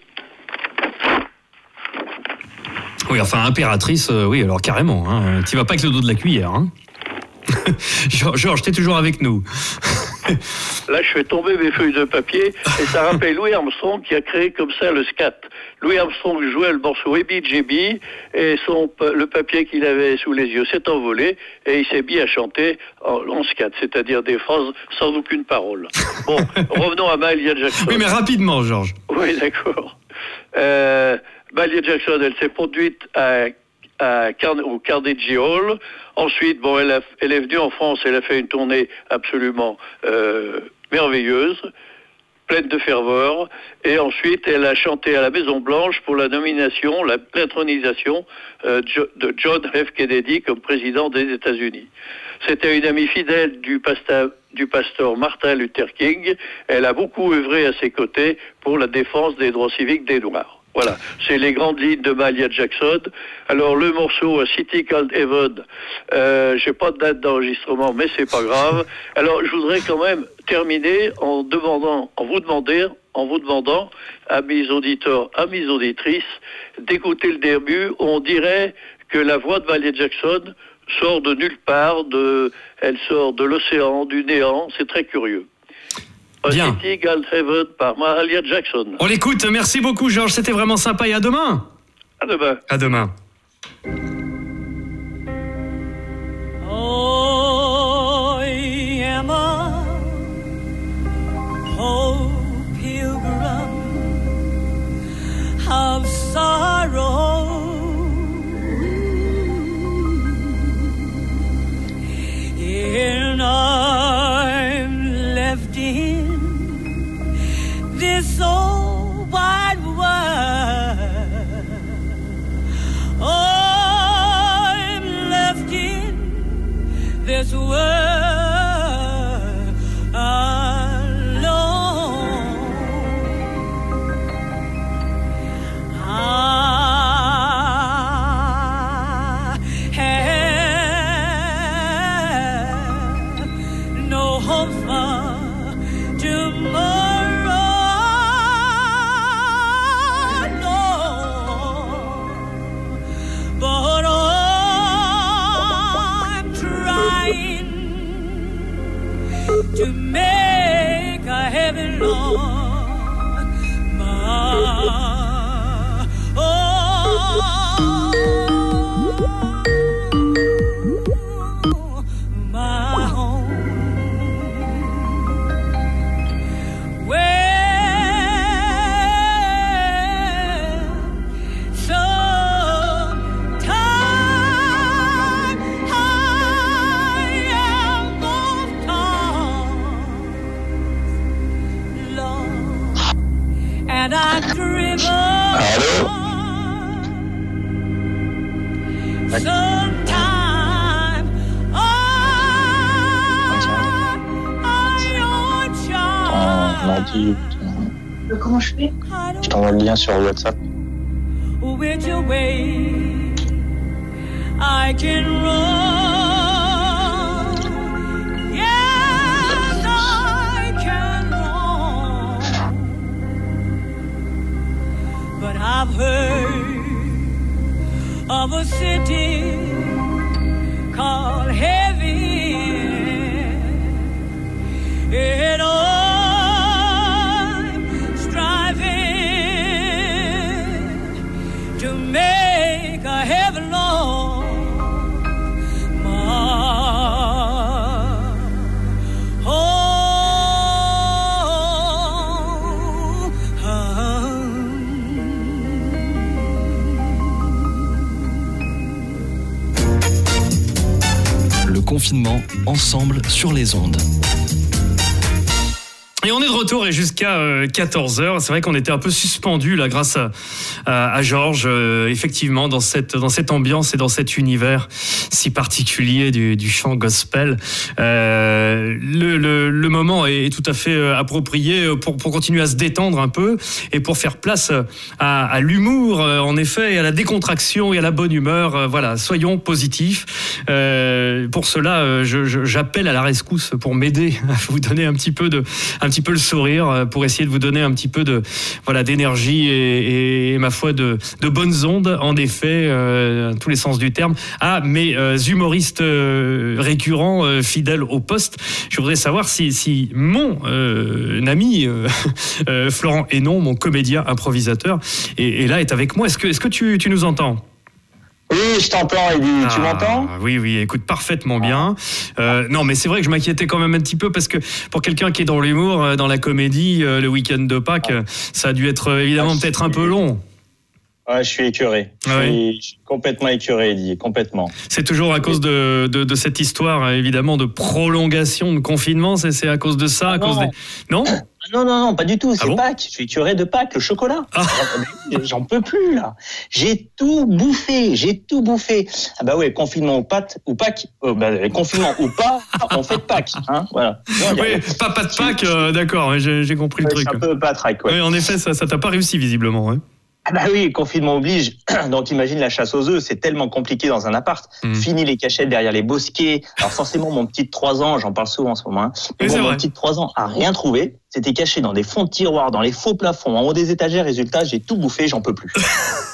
S6: Oui, enfin impératrice, euh, oui, alors carrément. Hein, tu vas pas avec le dos de la cuillère. Hein. Georges, t'es toujours avec nous.
S15: Là, je fais tomber mes feuilles de papier et ça rappelle Louis Armstrong qui a créé comme ça le scat. Louis Armstrong jouait le morceau A B J B et son, le papier qu'il avait sous les yeux s'est envolé et il s'est mis à chanter en, en scat, c'est-à-dire des phrases sans aucune parole. Bon, revenons à Mahalia Jackson.
S6: Oui, mais rapidement, Georges.
S15: Oui, d'accord. Euh, Mahalia Jackson, elle s'est produite à À Car- au Carnegie Hall. Ensuite, bon, elle, a, elle est venue en France, elle a fait une tournée absolument euh, merveilleuse, pleine de ferveur. Et ensuite, elle a chanté à la Maison Blanche pour la nomination, la, l'intronisation euh, de John F. Kennedy comme président des États-Unis. C'était une amie fidèle du pasteur, du pasteur Martin Luther King. Elle a beaucoup œuvré à ses côtés pour la défense des droits civiques des Noirs. Voilà, c'est les grandes lignes de Mahalia Jackson. Alors le morceau A City Called Heaven, euh, j'ai pas de date d'enregistrement, mais c'est pas grave. Alors je voudrais quand même terminer en demandant, en vous demandant, en vous demandant à mes auditeurs, à mes auditrices, d'écouter le début. On dirait que la voix de Mahalia Jackson sort de nulle part, de, elle sort de l'océan, du néant. C'est très curieux.
S6: Bien.
S15: City Called Heaven par Mahalia Jackson.
S6: On l'écoute. Merci beaucoup, Georges. C'était vraiment sympa. Et à demain.
S15: À demain.
S6: À demain.
S7: Oh, I am a poor pilgrim of sorrow. And I'm left in this old wide world. I'm left in this world alone. I have no hope for tomorrow. But I'm trying to make a heaven on my own, my home. And I've driven sometime on your child.
S16: On m'a dit, comment je fais? Je t'envoie le lien sur WhatsApp.
S7: Which way I can run? Yes, I can run. But I've heard of a city called heaven. It all take a heavy loss.
S3: Le confinement, ensemble sur les ondes.
S6: Et on est de retour et jusqu'à euh, quatorze heures. C'est vrai qu'on était un peu suspendu là grâce à, à, à Georges, euh, effectivement, dans cette, dans cette ambiance et dans cet univers si particulier du, du chant gospel. Euh, le, le, le moment est, est tout à fait approprié pour, pour continuer à se détendre un peu et pour faire place à, à l'humour, en effet, et à la décontraction et à la bonne humeur. Euh, voilà, soyons positifs. Euh, pour cela, je, je, j'appelle à la rescousse pour m'aider à vous donner un petit peu de... Un petit peu le sourire pour essayer de vous donner un petit peu de voilà d'énergie et, et ma foi de, de bonnes ondes en effet euh, tous les sens du terme à mes euh, humoristes euh, récurrents euh, fidèles au poste. Je voudrais savoir si, si mon euh, ami euh, euh, Florent Hénon, mon comédien improvisateur est, est là, est avec moi. Est-ce que, est-ce que tu, tu nous entends ?
S16: Oui, je t'entends, Eddy. Ah, tu m'entends ?
S6: Oui, oui, écoute, parfaitement bien. Euh, non, mais c'est vrai que je m'inquiétais quand même un petit peu parce que pour quelqu'un qui est dans l'humour, dans la comédie, le week-end de Pâques, ah. ça a dû être évidemment ah, peut-être suis... un peu long.
S16: Ouais, je suis écœuré. Je, ah, suis... Oui. je suis complètement écœuré, Eddy, complètement.
S6: C'est toujours à cause de, de, de cette histoire, évidemment, de prolongation de confinement. C'est, c'est à cause de ça, ah, à
S16: non.
S6: cause des... Non ?
S16: Non, non, non, pas du tout. C'est
S6: ah bon
S16: Pâques. Je suis écœuré de Pâques, le chocolat. Ah. J'en peux plus, là. J'ai tout bouffé. J'ai tout bouffé. Ah bah ouais, confinement ou Pâques, ou Pâques, euh, bah, confinement ou pas, on fait Pâques. Hein, voilà. Non,
S6: oui, a... pas, pas de Pâques, euh, d'accord, j'ai, j'ai compris
S16: ouais,
S6: le truc.
S16: C'est un peu patraque, ouais.
S6: Oui, en effet, ça, ça t'a pas réussi, visiblement, ouais.
S16: Ah bah oui, confinement oblige. Donc imagine la chasse aux œufs, c'est tellement compliqué dans un appart. Mmh. Fini les cachettes derrière les bosquets. Alors forcément, mon petit de trois ans, j'en parle souvent en ce moment, hein, mais bon, mon petit de trois ans a rien trouvé. C'était caché dans des fonds de tiroirs, dans les faux plafonds, en haut des étagères. Résultat, j'ai tout bouffé, j'en peux plus.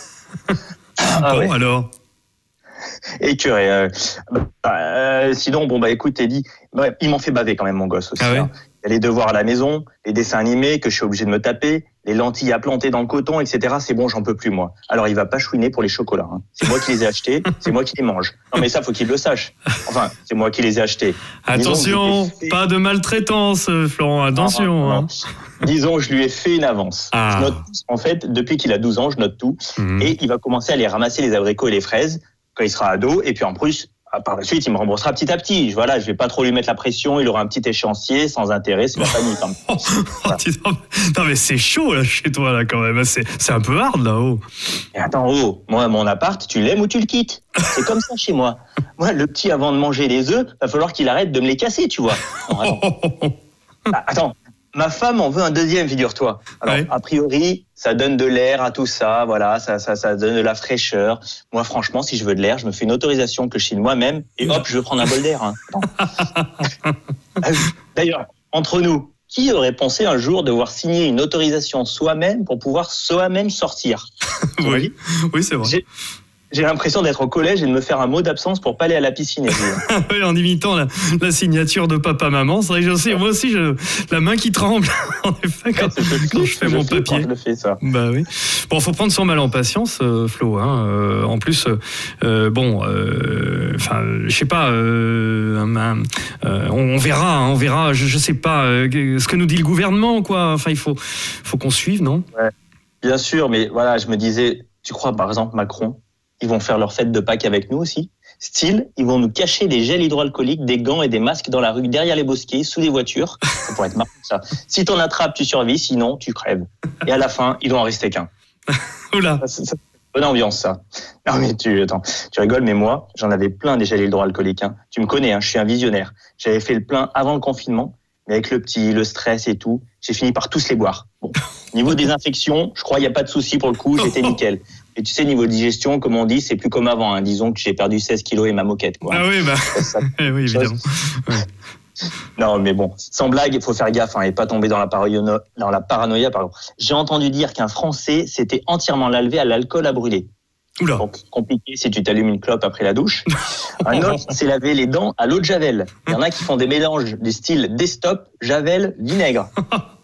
S6: ah, bon, ouais. Alors
S16: écœuré. Euh, bah, euh, sinon, bon bah écoute, Eddy, bah, il m'en fait baver quand même mon gosse aussi. Ah ouais. Hein. Il y a les devoirs à la maison, les dessins animés que je suis obligé de me taper, les lentilles à planter dans le coton, et cetera. C'est bon, j'en peux plus moi. Alors il va pas chouiner pour les chocolats. Hein. C'est moi qui les ai achetés, c'est moi qui les mange. Non mais ça, faut qu'il le sache. Enfin, c'est moi qui les ai achetés.
S6: Attention, fait... pas de maltraitance, Florent. Attention. Non, non, non.
S16: Hein. Disons, je lui ai fait une avance. Ah. Je note, en fait, depuis qu'il a douze ans, je note tout, mmh. et il va commencer à aller ramasser les abricots et les fraises quand il sera ado, et puis en plus. Par la suite, il me remboursera petit à petit. Voilà, je vais pas trop lui mettre la pression. Il aura un petit échéancier sans intérêt. C'est la famille quand même. Voilà.
S6: Non mais c'est chaud là chez toi là quand même. C'est, c'est un peu hard là. Oh.
S16: Et attends, oh, moi mon appart, tu l'aimes ou tu le quittes. C'est comme ça chez moi. Moi, le petit avant de manger les œufs, va falloir qu'il arrête de me les casser, tu vois. Non, attends. Ah, attends. Ma femme en veut un deuxième, figure-toi. Alors, ouais. A priori, ça donne de l'air à tout ça, voilà, ça, ça, ça donne de la fraîcheur. Moi, franchement, si je veux de l'air, je me fais une autorisation que je signe moi-même et hop, je veux prendre un bol d'air. Hein. D'ailleurs, entre nous, qui aurait pensé un jour devoir signer une autorisation soi-même pour pouvoir soi-même sortir ?
S6: Oui, oui, c'est vrai.
S16: J'ai... J'ai l'impression d'être au collège et de me faire un mot d'absence pour pas aller à la piscine.
S6: Oui, en imitant la, la signature de papa-maman. C'est vrai que je sais, moi aussi, je, la main qui tremble, en effet, quand, ouais, quand je fais je mon papier. Quand je
S16: le fais, ça.
S6: Bah oui. Bon, faut prendre son mal en patience, euh, Flo. Hein. Euh, en plus, euh, bon, enfin, euh, je sais pas, euh, euh, on, on verra, hein, on verra, je, je sais pas, euh, ce que nous dit le gouvernement, quoi. Enfin, il faut, faut qu'on suive, non ?
S16: Ouais, bien sûr, mais voilà, je me disais, tu crois, par exemple, Macron ? Ils vont faire leur fête de Pâques avec nous aussi. Style, ils vont nous cacher des gels hydroalcooliques, des gants et des masques dans la rue, derrière les bosquets, sous des voitures. Ça pourrait être marrant, ça. Si t'en attrapes, tu survis, sinon, tu crèves. Et à la fin, il doit en rester qu'un.
S6: Oula.
S16: Ça, ça, bonne ambiance, ça. Non, mais tu, attends, tu rigoles, mais moi, j'en avais plein des gels hydroalcooliques. Hein. Tu me connais, hein, je suis un visionnaire. J'avais fait le plein avant le confinement, mais avec le petit, le stress et tout, j'ai fini par tous les boire. Bon. Niveau désinfection, je crois qu'il n'y a pas de souci pour le coup, j'étais nickel. Et tu sais, niveau digestion, comme on dit, c'est plus comme avant. Hein. Disons que j'ai perdu seize kilos et ma moquette. Quoi.
S6: Ah oui, bah, ça, oui, évidemment. Ouais.
S16: Non, mais bon, sans blague, il faut faire gaffe hein, et pas tomber dans la paranoïa. Dans la paranoïa pardon. J'ai entendu dire qu'un Français s'était entièrement lavé à l'alcool à brûler.
S6: Oula.
S16: Donc, compliqué si tu t'allumes une clope après la douche. Un autre s'est lavé les dents à l'eau de Javel. Il y en a qui font des mélanges du style Destop, Javel, vinaigre. Donc,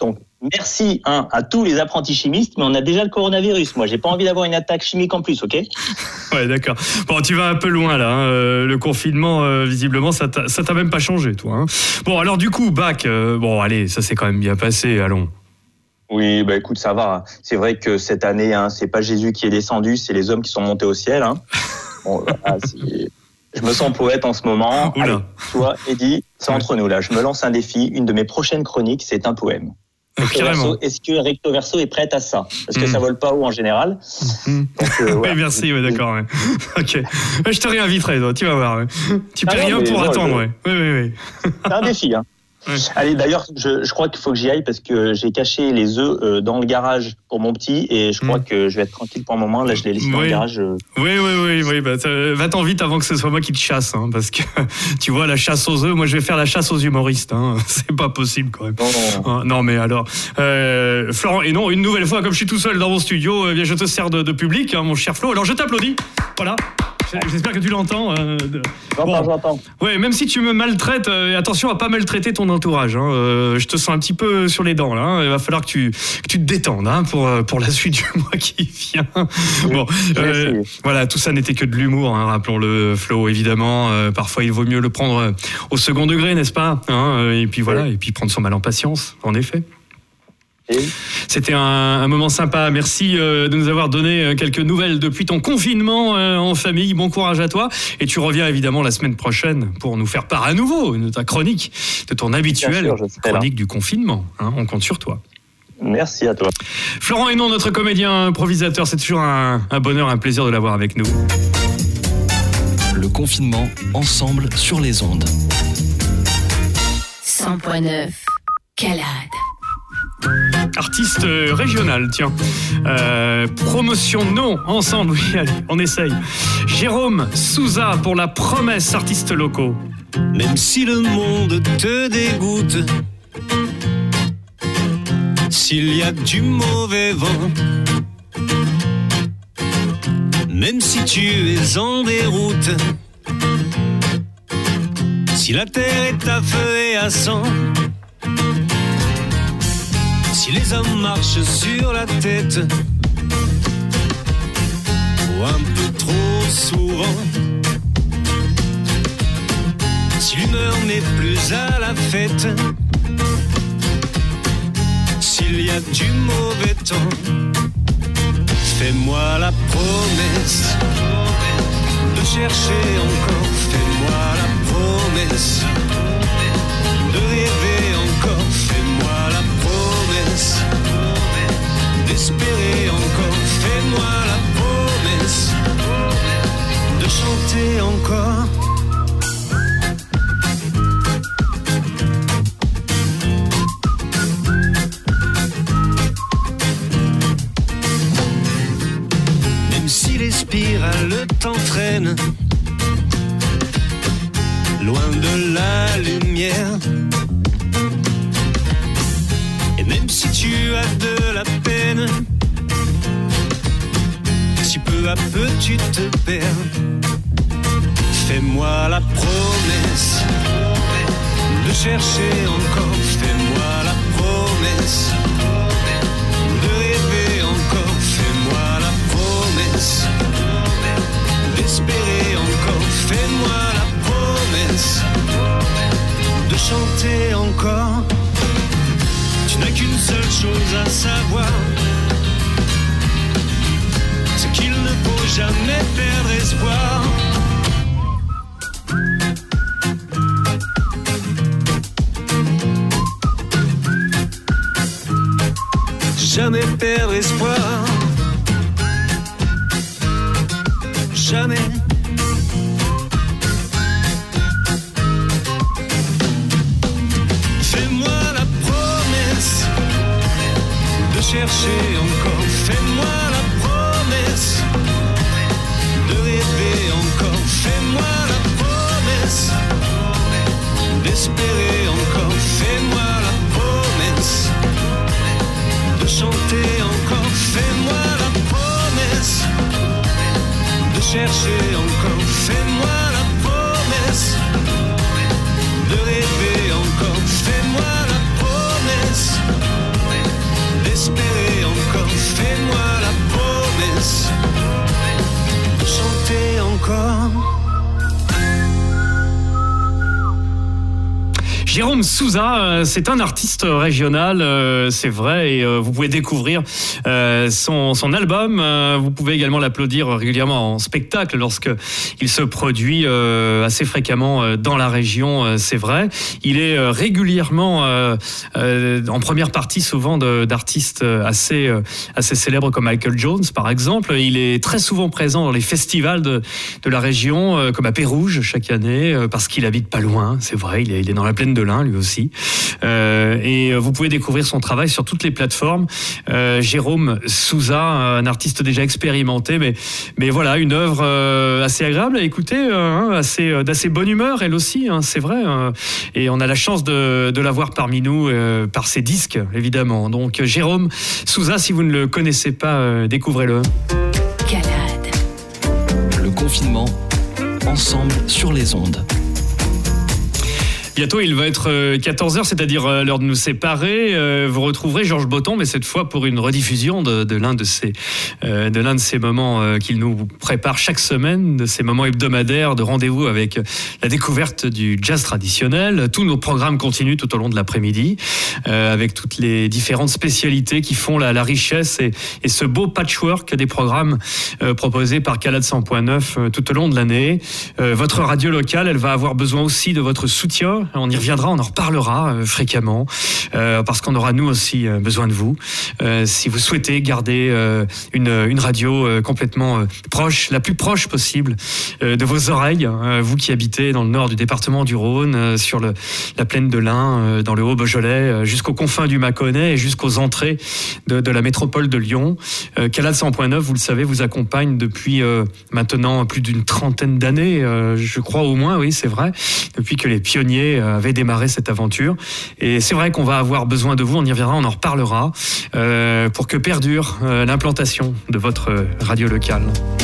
S16: merci hein, à tous les apprentis chimistes, mais on a déjà le coronavirus. Moi, j'ai pas envie d'avoir une attaque chimique en plus, ok ?
S6: Ouais, d'accord. Bon, tu vas un peu loin là. Hein. Euh, le confinement, euh, visiblement, ça t'a, ça t'a même pas changé, toi. Hein. Bon, alors du coup, bac. Euh, bon, allez, ça s'est quand même bien passé. Allons.
S16: Oui, bah écoute, ça va. C'est vrai que cette année, hein, c'est pas Jésus qui est descendu, c'est les hommes qui sont montés au ciel. Hein. Bon, voilà, c'est... Je me sens poète en ce moment.
S6: Oula.
S16: Allez, toi, Eddy, c'est entre nous là. Je me lance un défi. Une de mes prochaines chroniques, c'est un poème. Recto verso, est-ce que Recto Verso est prête à ça ? Parce que mmh. ça vole pas haut en général.
S6: Mmh.
S16: Donc, euh, voilà.
S6: Oui, merci, ouais, d'accord. Ouais. Ok. Je te réinviterai, toi, tu vas voir. Ouais. Tu paies
S16: ah
S6: rien
S16: non,
S6: pour
S16: non,
S6: attendre.
S16: je...
S6: Ouais. Oui, oui, oui.
S16: C'est un défi. Hein. Ouais. Allez, d'ailleurs, je, je crois qu'il faut que j'y aille parce que j'ai caché les œufs euh, dans le garage pour mon petit et je crois mmh. que je vais être tranquille pour un moment. Là, je les laisse oui. dans le garage. Euh...
S6: Oui, oui, oui. oui bah, va-t'en vite avant que ce soit moi qui te chasse. Hein, parce que tu vois, la chasse aux œufs, moi, je vais faire la chasse aux humoristes. Hein, c'est pas possible quand même.
S16: Non, non, non.
S6: non mais alors, euh, Florent, et non, une nouvelle fois, comme je suis tout seul dans mon studio, eh bien, je te sers de, de public, hein, mon cher Flo. Alors, je t'applaudis. Voilà. J'espère que tu l'entends. Euh, de...
S16: J'entends, bon. j'entends.
S6: Ouais, même si tu me maltraites, euh, attention à pas maltraiter ton entourage. Hein, euh, je te sens un petit peu sur les dents là. Hein, il va falloir que tu que tu te détendes hein, pour pour la suite du mois qui vient. Bon, euh, voilà, tout ça n'était que de l'humour. Hein, rappelons-le, Flo. Évidemment, euh, parfois il vaut mieux le prendre au second degré, n'est-ce pas hein, et puis voilà, et puis prendre son mal en patience. En effet.
S16: Et
S6: C'était un, un moment sympa. Merci euh, de nous avoir donné quelques nouvelles depuis ton confinement euh, en famille. Bon courage à toi. Et tu reviens évidemment la semaine prochaine pour nous faire part à nouveau de ta chronique, de ton habituelle chronique là. Du confinement. Hein, on compte sur toi.
S16: Merci à toi.
S6: Florent Hénon, notre comédien improvisateur, c'est toujours un, un bonheur, un plaisir de l'avoir avec nous.
S3: Le confinement, ensemble sur les ondes.
S10: cent point neuf, Calade.
S6: Artiste régional, tiens. Euh, promotion non, ensemble, oui, allez, on essaye. Jérôme Souza pour La Promesse, artistes locaux.
S17: Même si le monde te dégoûte, s'il y a du mauvais vent, même si tu es en déroute, si la terre est à feu et à sang, si les hommes marchent sur la tête, ou un peu trop souvent, si l'humeur n'est plus à la fête, s'il y a du mauvais temps, fais-moi la promesse de chercher encore, fais-moi la promesse de rêver encore, fais-moi la promesse d'espérer encore, fais-moi la promesse de chanter encore. Même si les spirales t'entraînent loin de la lumière, et même si tu as de la peine, si peu à peu tu te perds, fais-moi la promesse de chercher encore, fais-moi la promesse de rêver encore, fais-moi la promesse d'espérer encore, fais-moi la promesse de chanter encore. Tu n'as qu'une seule chose à savoir, c'est qu'il ne faut jamais perdre espoir. Jamais perdre espoir. Jamais. Fais-moi la promesse de chercher encore, fais-moi la promesse de rêver encore, fais-moi la promesse d'espérer encore, fais-moi la promesse de chanter encore, fais-moi la promesse de chercher encore, fais-moi la promesse de rêver encore, fais-moi la promesse encore.
S6: Jérôme Sousa, c'est un artiste régional, c'est vrai, et vous pouvez découvrir son, son album. Vous pouvez également l'applaudir régulièrement en spectacle lorsqu'il se produit assez fréquemment dans la région, c'est vrai. Il est régulièrement en première partie souvent d'artistes assez, assez célèbres comme Michael Jones, par exemple. Il est très souvent présent dans les festivals de, de la région, comme à Pérouge chaque année, parce qu'il habite pas loin, c'est vrai, il est, il est dans la plaine de l'Ain, lui aussi. Euh, et vous pouvez découvrir son travail sur toutes les plateformes. Euh, Jérôme Sousa, un artiste déjà expérimenté, mais, mais voilà, une œuvre euh, assez agréable à écouter, euh, assez, d'assez bonne humeur, elle aussi, hein, c'est vrai. Euh, et on a la chance de, de l'avoir parmi nous euh, par ses disques, évidemment. Donc Jérôme Sousa, si vous ne le connaissez pas, euh, découvrez-le.
S3: Calade. Le confinement, ensemble sur les ondes.
S6: Bientôt, il va être quatorze heures, c'est-à-dire l'heure de nous séparer. Vous retrouverez Georges Botton, mais cette fois pour une rediffusion de, de l'un de ces, de l'un de ces moments qu'il nous prépare chaque semaine, de ces moments hebdomadaires de rendez-vous avec la découverte du jazz traditionnel. Tous nos programmes continuent tout au long de l'après-midi, avec toutes les différentes spécialités qui font la, la richesse et, et ce beau patchwork des programmes proposés par Calade cent point neuf tout au long de l'année. Votre radio locale, elle va avoir besoin aussi de votre soutien. On y reviendra, on en reparlera euh, fréquemment, euh, parce qu'on aura nous aussi euh, besoin de vous. Euh, si vous souhaitez garder euh, une, une radio euh, complètement euh, proche, la plus proche possible euh, de vos oreilles, euh, vous qui habitez dans le nord du département du Rhône, euh, sur le, la plaine de l'Ain, euh, dans le Haut-Beaujolais, euh, jusqu'aux confins du Mâconnais et jusqu'aux entrées de, de la métropole de Lyon. Euh, Calade cent point neuf, vous le savez, vous accompagne depuis euh, maintenant plus d'une trentaine d'années, euh, je crois au moins, oui c'est vrai, depuis que les pionniers avait démarré cette aventure. Et c'est vrai qu'on va avoir besoin de vous, on y reviendra, on en reparlera, euh, pour que perdure euh, l'implantation de votre radio locale.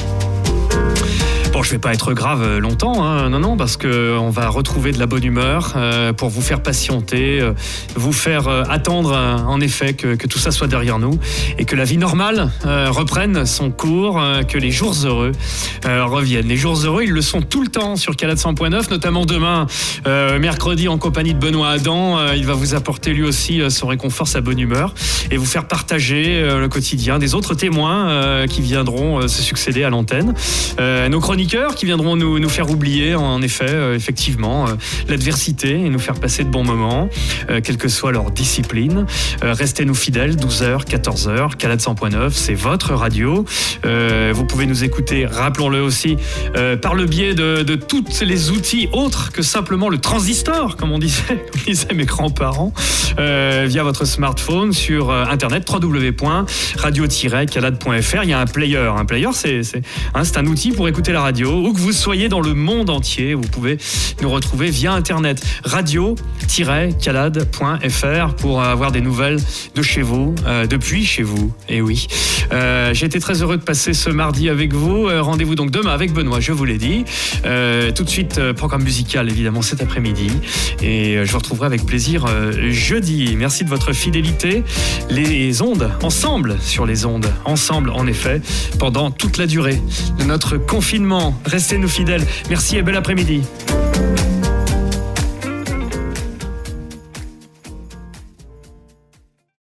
S6: Bon, je vais pas être grave longtemps, hein, non, non, parce que on va retrouver de la bonne humeur euh, pour vous faire patienter, euh, vous faire euh, attendre, euh, en effet, que, que tout ça soit derrière nous et que la vie normale euh, reprenne son cours, euh, que les jours heureux euh, reviennent. Les jours heureux, ils le sont tout le temps sur Calade cent point neuf, notamment demain, euh, mercredi, en compagnie de Benoît Adam. Euh, il va vous apporter lui aussi euh, son réconfort, sa bonne humeur et vous faire partager euh, le quotidien des autres témoins euh, qui viendront euh, se succéder à l'antenne. Euh, nos chroniques qui viendront nous, nous faire oublier, en effet, euh, effectivement, euh, l'adversité et nous faire passer de bons moments, euh, quelle que soit leur discipline. Euh, Restez-nous fidèles, douze heures, quatorze heures, Calade cent point neuf, c'est votre radio. Euh, vous pouvez nous écouter, rappelons-le aussi, euh, par le biais de, de tous les outils autres que simplement le transistor, comme on disait, comme disaient mes grands-parents, euh, via votre smartphone sur euh, internet w w w point radio tiret calade point f r. Il y a un player. Un player, c'est, c'est, hein, c'est un outil pour écouter la radio. Où que vous soyez dans le monde entier, vous pouvez nous retrouver via internet radio tiret calade point f r pour avoir des nouvelles de chez vous, euh, depuis chez vous. Et oui, euh, j'ai été très heureux de passer ce mardi avec vous. Euh, rendez-vous donc demain avec Benoît, je vous l'ai dit. Euh, tout de suite, euh, programme musical évidemment cet après-midi. Et euh, je vous retrouverai avec plaisir euh, jeudi. Merci de votre fidélité. Les ondes, ensemble sur les ondes, ensemble en effet, pendant toute la durée de notre confinement. Restez-nous fidèles. Merci et bel après-midi.